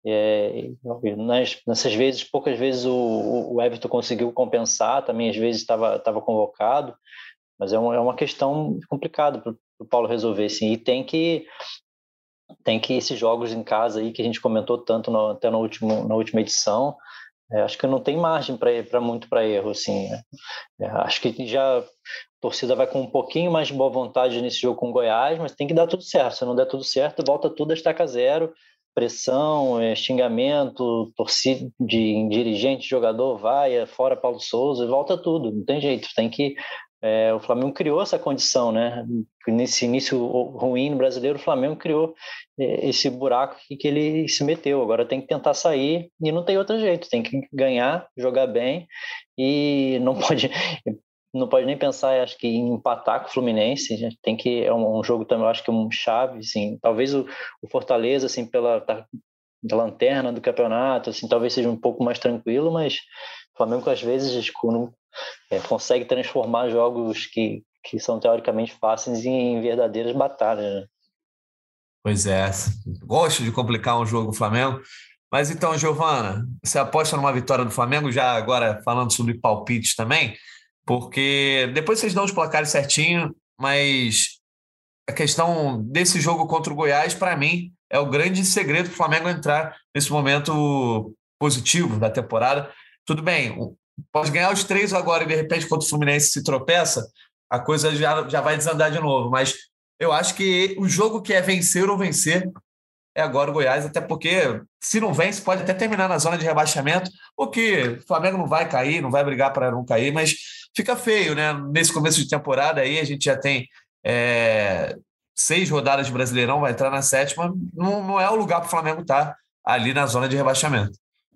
é, nas, nessas vezes, poucas vezes o, o Everton conseguiu compensar, também às vezes estava estava convocado, mas é, um, é uma questão complicada para o Paulo resolver, assim, e tem que tem que esses jogos em casa aí que a gente comentou tanto no, até no último, na última edição, é, acho que não tem margem para muito para erro, assim, né? É, acho que já a torcida vai com um pouquinho mais de boa vontade nesse jogo com o Goiás, mas tem que dar tudo certo, se não der tudo certo, volta tudo a estaca zero, pressão, é, xingamento, torcida de dirigente, jogador, vai, fora Paulo Souza, volta tudo, não tem jeito, tem que É, o Flamengo criou essa condição, né? Nesse início ruim no brasileiro, o Flamengo criou esse buraco que, que ele se meteu. Agora tem que tentar sair e não tem outro jeito. Tem que ganhar, jogar bem e não pode, não pode nem pensar, acho que, em empatar com o Fluminense. Tem que é um, um jogo também, eu acho que é um chave, assim. Talvez o, o Fortaleza, assim, pela tá, da lanterna do campeonato, assim, talvez seja um pouco mais tranquilo, mas o Flamengo às vezes não É, consegue transformar jogos que, que são teoricamente fáceis em verdadeiras batalhas, né? Pois é, gosto de complicar um jogo do Flamengo, mas então, Giovana, você aposta numa vitória do Flamengo, já agora falando sobre palpites também, porque depois vocês dão os placares certinho, mas a questão desse jogo contra o Goiás, para mim, é o grande segredo para o Flamengo entrar nesse momento positivo da temporada. Tudo bem, pode ganhar os três agora e de repente, quando o Fluminense se tropeça, a coisa já, já vai desandar de novo. Mas eu acho que o jogo que é vencer ou vencer é agora o Goiás, até porque se não vence, pode até terminar na zona de rebaixamento, o que o Flamengo não vai cair, não vai brigar para não cair, mas fica feio, né? Nesse começo de temporada aí, a gente já tem é, seis rodadas de Brasileirão, vai entrar na sétima, não, não é o lugar para o Flamengo estar ali na zona de rebaixamento.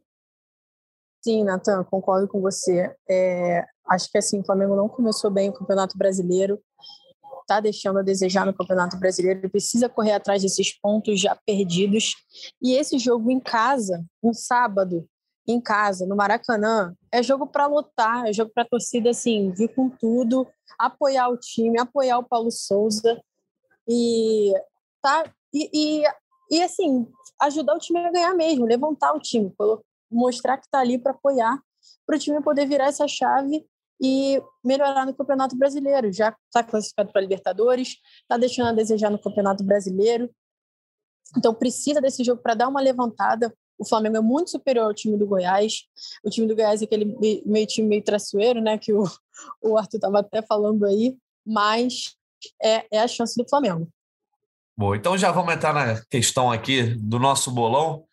Sim, Natan, concordo com você. É, acho que assim, o Flamengo não começou bem o Campeonato Brasileiro, está deixando a desejar no Campeonato Brasileiro, precisa correr atrás desses pontos já perdidos. E esse jogo em casa, um sábado, em casa, no Maracanã, é jogo para lotar, é jogo para a torcida assim, vir com tudo, apoiar o time, apoiar o Paulo Souza e, tá, e, e, e assim, ajudar o time a ganhar mesmo, levantar o time, mostrar que está ali para apoiar, para o time poder virar essa chave e melhorar no Campeonato Brasileiro. Já está classificado para a Libertadores, está deixando a desejar no Campeonato Brasileiro. Então, precisa desse jogo para dar uma levantada. O Flamengo é muito superior ao time do Goiás. O time do Goiás é aquele meio time meio traiçoeiro, né, que o, o Arthur estava até falando aí, mas é, é a chance do Flamengo. Bom, então já vamos entrar na questão aqui do nosso bolão.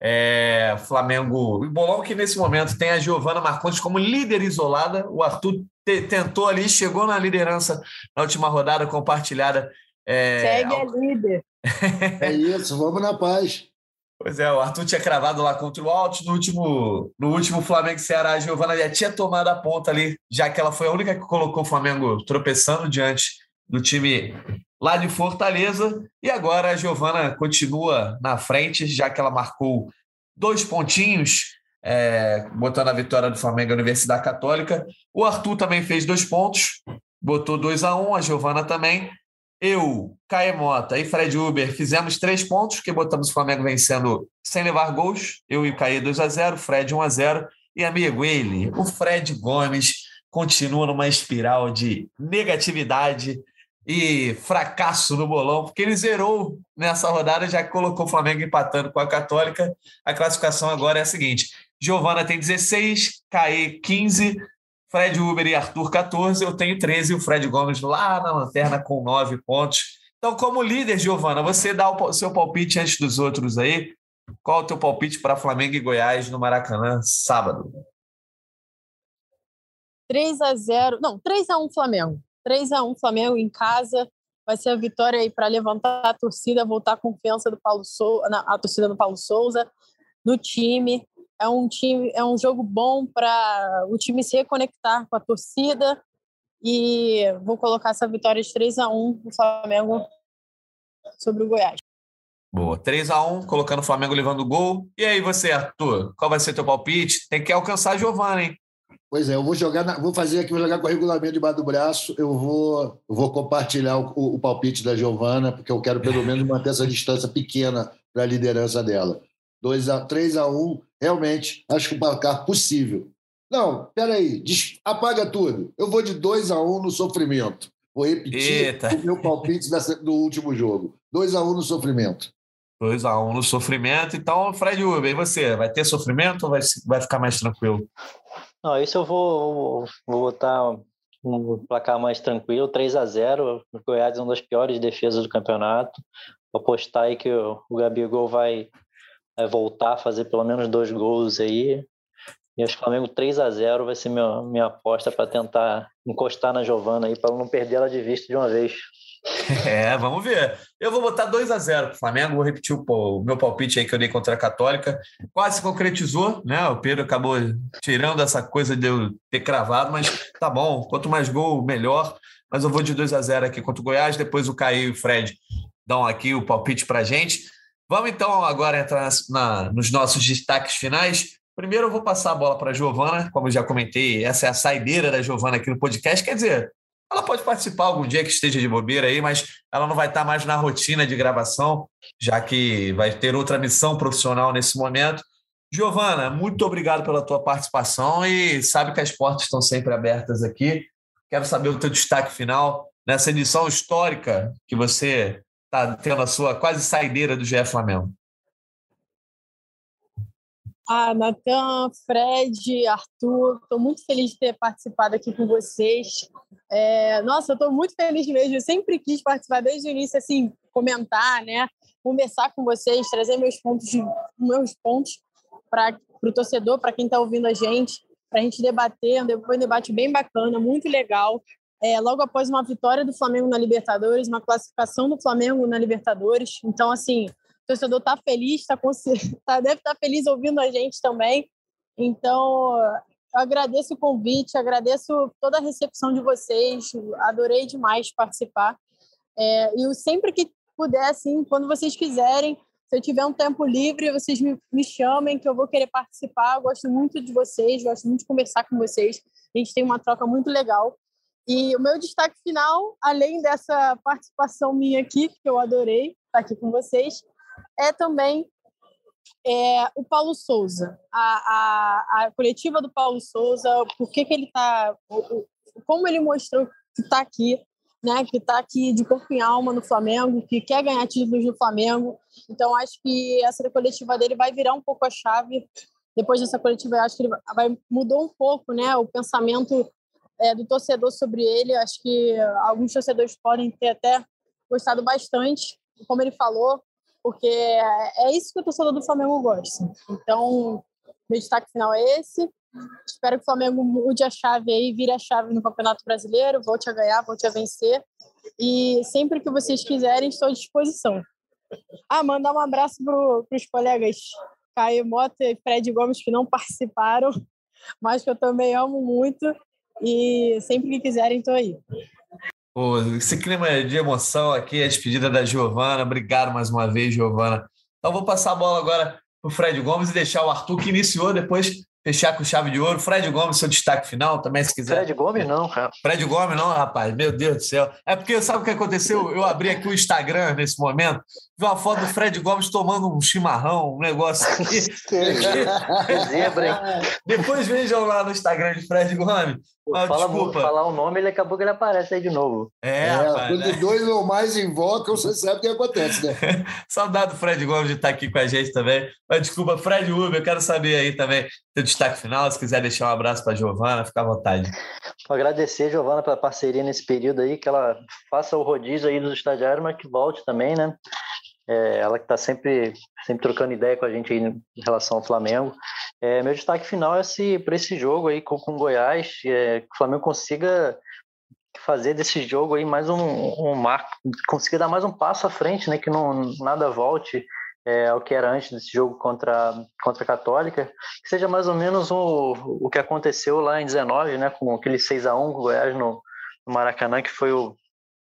É, Flamengo, o bolão que nesse momento tem a Giovana Marcondes como líder isolada. O Arthur te, tentou ali, chegou na liderança na última rodada compartilhada. É, Segue ao... a líder. É isso, vamos na paz. Pois é, o Arthur tinha cravado lá contra o Alto. No último, no último Flamengo e Ceará, a Giovana já tinha tomado a ponta ali, já que ela foi a única que colocou o Flamengo tropeçando diante do time lá de Fortaleza, e agora a Giovana continua na frente, já que ela marcou dois pontinhos, é, botando a vitória do Flamengo à Universidade Católica. O Arthur também fez dois pontos, botou dois a um, a Giovana também. Eu, Caio Mota e Fred Uber fizemos três pontos, que botamos o Flamengo vencendo sem levar gols. Eu e o Caio dois a zero, Fred um a zero. E, amigo, ele, o Fred Gomes, continua numa espiral de negatividade e fracasso no bolão, porque ele zerou nessa rodada, já que colocou o Flamengo empatando com a Católica. A classificação agora é a seguinte: Giovana tem dezesseis, Caê quinze, Fred Uber e Arthur catorze, eu tenho treze e o Fred Gomes lá na lanterna com nove pontos. Então, como líder, Giovana, você dá o seu palpite antes dos outros aí. Qual é o teu palpite para Flamengo e Goiás no Maracanã, sábado? três a zero, não, três a um Flamengo. três a um Flamengo em casa, vai ser a vitória aí para levantar a torcida, voltar a confiança do Paulo Souza, a torcida do Paulo Souza no time. É um time, é um jogo bom para o time se reconectar com a torcida e vou colocar essa vitória de três a um do Flamengo sobre o Goiás. Boa, três a um, colocando o Flamengo levando o gol. E aí você, Arthur, qual vai ser teu palpite? Tem que alcançar a Giovana, hein? Pois é, eu vou jogar, na, vou fazer aqui, vou jogar com o regulamento debaixo do braço. Eu vou, eu vou compartilhar o, o, o palpite da Giovana, porque eu quero pelo menos manter essa distância pequena para a liderança dela. três a um, realmente, acho que o placar possível. Não, peraí, des, apaga tudo. Eu vou de dois a um no sofrimento. Vou repetir Eita. o meu palpite dessa, do último jogo. dois a um no sofrimento. dois a um no sofrimento. Então, Fred Uber, e você? Vai ter sofrimento ou vai, vai ficar mais tranquilo? Não, isso eu vou, vou botar um placar mais tranquilo, três a zero. O Goiás é uma das piores defesas do campeonato. Vou apostar aí que o, o Gabigol vai, vai voltar a fazer pelo menos dois gols aí. E acho que o Flamengo três a zero vai ser minha, minha aposta para tentar encostar na Giovana aí, para não perder ela de vista de uma vez. É, vamos ver. Eu vou botar dois a zero para o Flamengo, vou repetir o, o meu palpite aí que eu dei contra a Católica. Quase se concretizou, né? O Pedro acabou tirando essa coisa de eu ter cravado, mas tá bom, quanto mais gol, melhor. Mas eu vou de dois a zero aqui contra o Goiás, depois o Caio e o Fred dão aqui o palpite para a gente. Vamos então agora entrar na, nos nossos destaques finais. Primeiro eu vou passar a bola para a Giovana, como eu já comentei, essa é a saideira da Giovana aqui no podcast, quer dizer, ela pode participar algum dia que esteja de bobeira aí, mas ela não vai estar mais na rotina de gravação, já que vai ter outra missão profissional nesse momento. Giovana, muito obrigado pela tua participação e sabe que as portas estão sempre abertas aqui. Quero saber o teu destaque final nessa edição histórica que você está tendo a sua quase saideira do G E Flamengo. Ah, Natan, Fred, Arthur, estou muito feliz de ter participado aqui com vocês. É, nossa, eu estou muito feliz mesmo. Eu sempre quis participar desde o início, assim, comentar, né? Conversar com vocês, trazer meus pontos, meus pontos para o torcedor, para quem está ouvindo a gente, para a gente debater. Foi um debate bem bacana, muito legal. É, logo após uma vitória do Flamengo na Libertadores, uma classificação do Flamengo na Libertadores. Então, assim, o torcedor está feliz, tá consci... tá, deve estar tá feliz ouvindo a gente também. Então, eu agradeço o convite, agradeço toda a recepção de vocês, adorei demais participar. É, e eu, sempre que puder, assim, quando vocês quiserem, se eu tiver um tempo livre, vocês me, me chamem, que eu vou querer participar. Eu gosto muito de vocês, gosto muito de conversar com vocês. A gente tem uma troca muito legal. E o meu destaque final, além dessa participação minha aqui, que eu adorei estar aqui com vocês, é também é, o Paulo Souza, a, a, a coletiva do Paulo Souza, por que que ele está, como ele mostrou que está aqui, né, que está aqui de corpo e alma no Flamengo, que quer ganhar títulos no Flamengo. Então, acho que essa coletiva dele vai virar um pouco a chave. Depois dessa coletiva, acho que ele vai, mudou um pouco, né, o pensamento É, do torcedor sobre ele. Acho que alguns torcedores podem ter até gostado bastante, como ele falou, porque é isso que o torcedor do Flamengo gosta. Então, meu destaque final é esse. Espero que o Flamengo mude a chave aí, vire a chave no Campeonato Brasileiro, volte a ganhar, volte a vencer. E sempre que vocês quiserem, estou à disposição. Ah, mandar um abraço para os colegas Caio Mota e Fred Gomes, que não participaram, mas que eu também amo muito. E sempre que quiserem, estou aí. Pô, esse clima de emoção aqui, a despedida da Giovana. Obrigado mais uma vez, Giovana. Então, vou passar a bola agora para o Fred Gomes e deixar o Arthur, que iniciou, depois fechar com chave de ouro. Fred Gomes, seu destaque final também, se quiser. Fred Gomes não, cara. Fred Gomes não, rapaz. Meu Deus do céu. É porque, sabe o que aconteceu? Eu abri aqui o Instagram nesse momento, vi uma foto do Fred Gomes tomando um chimarrão, um negócio aqui. Que zebra, hein? Depois vejam lá no Instagram de Fred Gomes. Mas, Fala, desculpa. Falar o nome, ele acabou que ele aparece aí de novo. É, é rapaz, quando né? dois ou mais invocam, você sabe o que acontece, né? Saudade do Fred Gomes de estar aqui com a gente também. Mas desculpa, Fred Uber, eu quero saber aí também seu destaque final. Se quiser deixar um abraço para a Giovana, fica à vontade. Vou agradecer a Giovana pela parceria nesse período aí, que ela faça o rodízio aí dos estagiários, mas que volte também, né? É, ela que está sempre, sempre trocando ideia com a gente aí em relação ao Flamengo. É, meu destaque final é esse, para esse jogo aí com o Goiás, é, que o Flamengo consiga fazer desse jogo aí mais um, um marco, consiga dar mais um passo à frente, né, que não, nada volte é, ao que era antes desse jogo contra, contra a Católica, que seja mais ou menos o, o que aconteceu lá em dezenove, né, com aquele seis a um com o Goiás no, no Maracanã, que foi o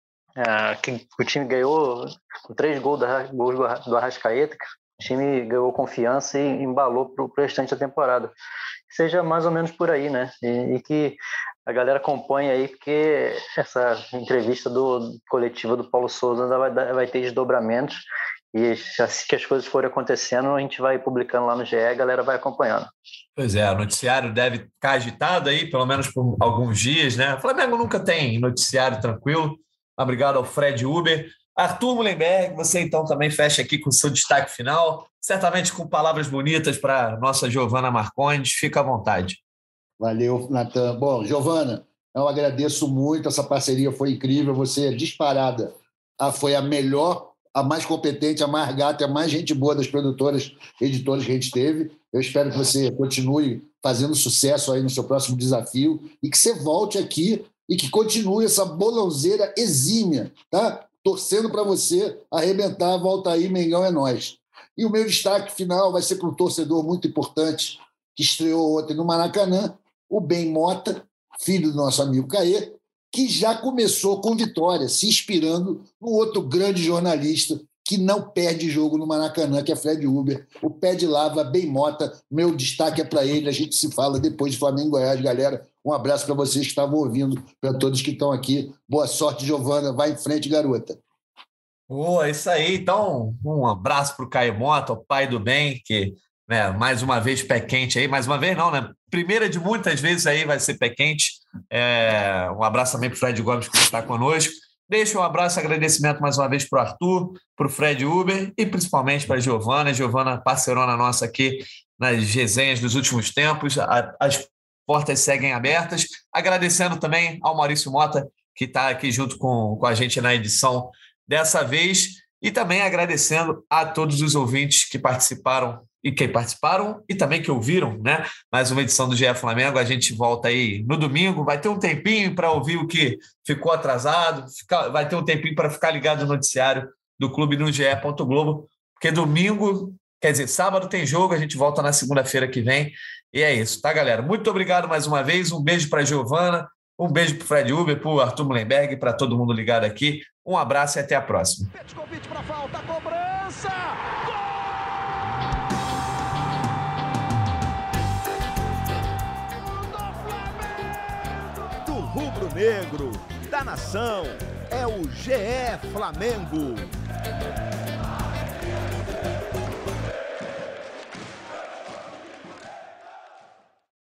É, que o time ganhou com três gols, da, gols do Arrascaeta, o time ganhou confiança e embalou para o restante da temporada. Que seja mais ou menos por aí, né? E, e que a galera acompanhe aí, porque essa entrevista do coletiva do Paulo Souza vai, vai ter desdobramentos, e assim que as coisas forem acontecendo, a gente vai publicando lá no G E, a galera vai acompanhando. Pois é, o noticiário deve ficar agitado aí, pelo menos por alguns dias, né? O Flamengo nunca tem noticiário tranquilo. Obrigado ao Fred Uber. Arthur Mullenberg, você então também fecha aqui com o seu destaque final, certamente com palavras bonitas para nossa Giovana Marcondes. Fica à vontade. Valeu, Natan. Bom, Giovana, eu agradeço muito, essa parceria foi incrível, você é disparada. Ah, foi a melhor, a mais competente, a mais gata, a mais gente boa das produtoras, editoras que a gente teve. Eu espero que você continue fazendo sucesso aí no seu próximo desafio e que você volte aqui e que continue essa bolonzeira exímia, tá? Torcendo para você arrebentar, volta aí, Mengão é nós. E o meu destaque final vai ser para um torcedor muito importante que estreou ontem no Maracanã, o Ben Mota, filho do nosso amigo Caê, que já começou com vitória, se inspirando no outro grande jornalista que não perde jogo no Maracanã, que é Fred Uber, o pé de lava, Ben Mota. Meu destaque é para ele, a gente se fala depois de Flamengo e Goiás, galera. Um abraço para vocês que estavam ouvindo, para todos que estão aqui. Boa sorte, Giovana. Vai em frente, garota. Boa, isso aí. Então, um abraço para o Caio Mota, o pai do bem, que, né, mais uma vez pé quente aí. Mais uma vez não, né? Primeira de muitas vezes aí vai ser pé quente. É, um abraço também para o Fred Gomes, que está conosco. Deixo um abraço e agradecimento mais uma vez para o Arthur, para o Fred Uber e principalmente para a Giovana. Giovana, parceirona nossa aqui nas resenhas dos últimos tempos. A, as portas seguem abertas. Agradecendo também ao Maurício Mota, que está aqui junto com, com a gente na edição dessa vez. E também agradecendo a todos os ouvintes que participaram e que participaram e também que ouviram, né? Mais uma edição do G E Flamengo. A gente volta aí no domingo. Vai ter um tempinho para ouvir o que ficou atrasado. Fica, vai ter um tempinho para ficar ligado no noticiário do clube no G E ponto Globo. Porque domingo, quer dizer, sábado tem jogo. A gente volta na segunda-feira que vem. E é isso, tá, galera? Muito obrigado mais uma vez. Um beijo para a Giovana. Um beijo para o Fred Uber, para o Arthur Mullenberg, para todo mundo ligado aqui. Um abraço e até a próxima. Convite para falta, cobrança! Gol! Do rubro-negro, da nação, é o G E Flamengo.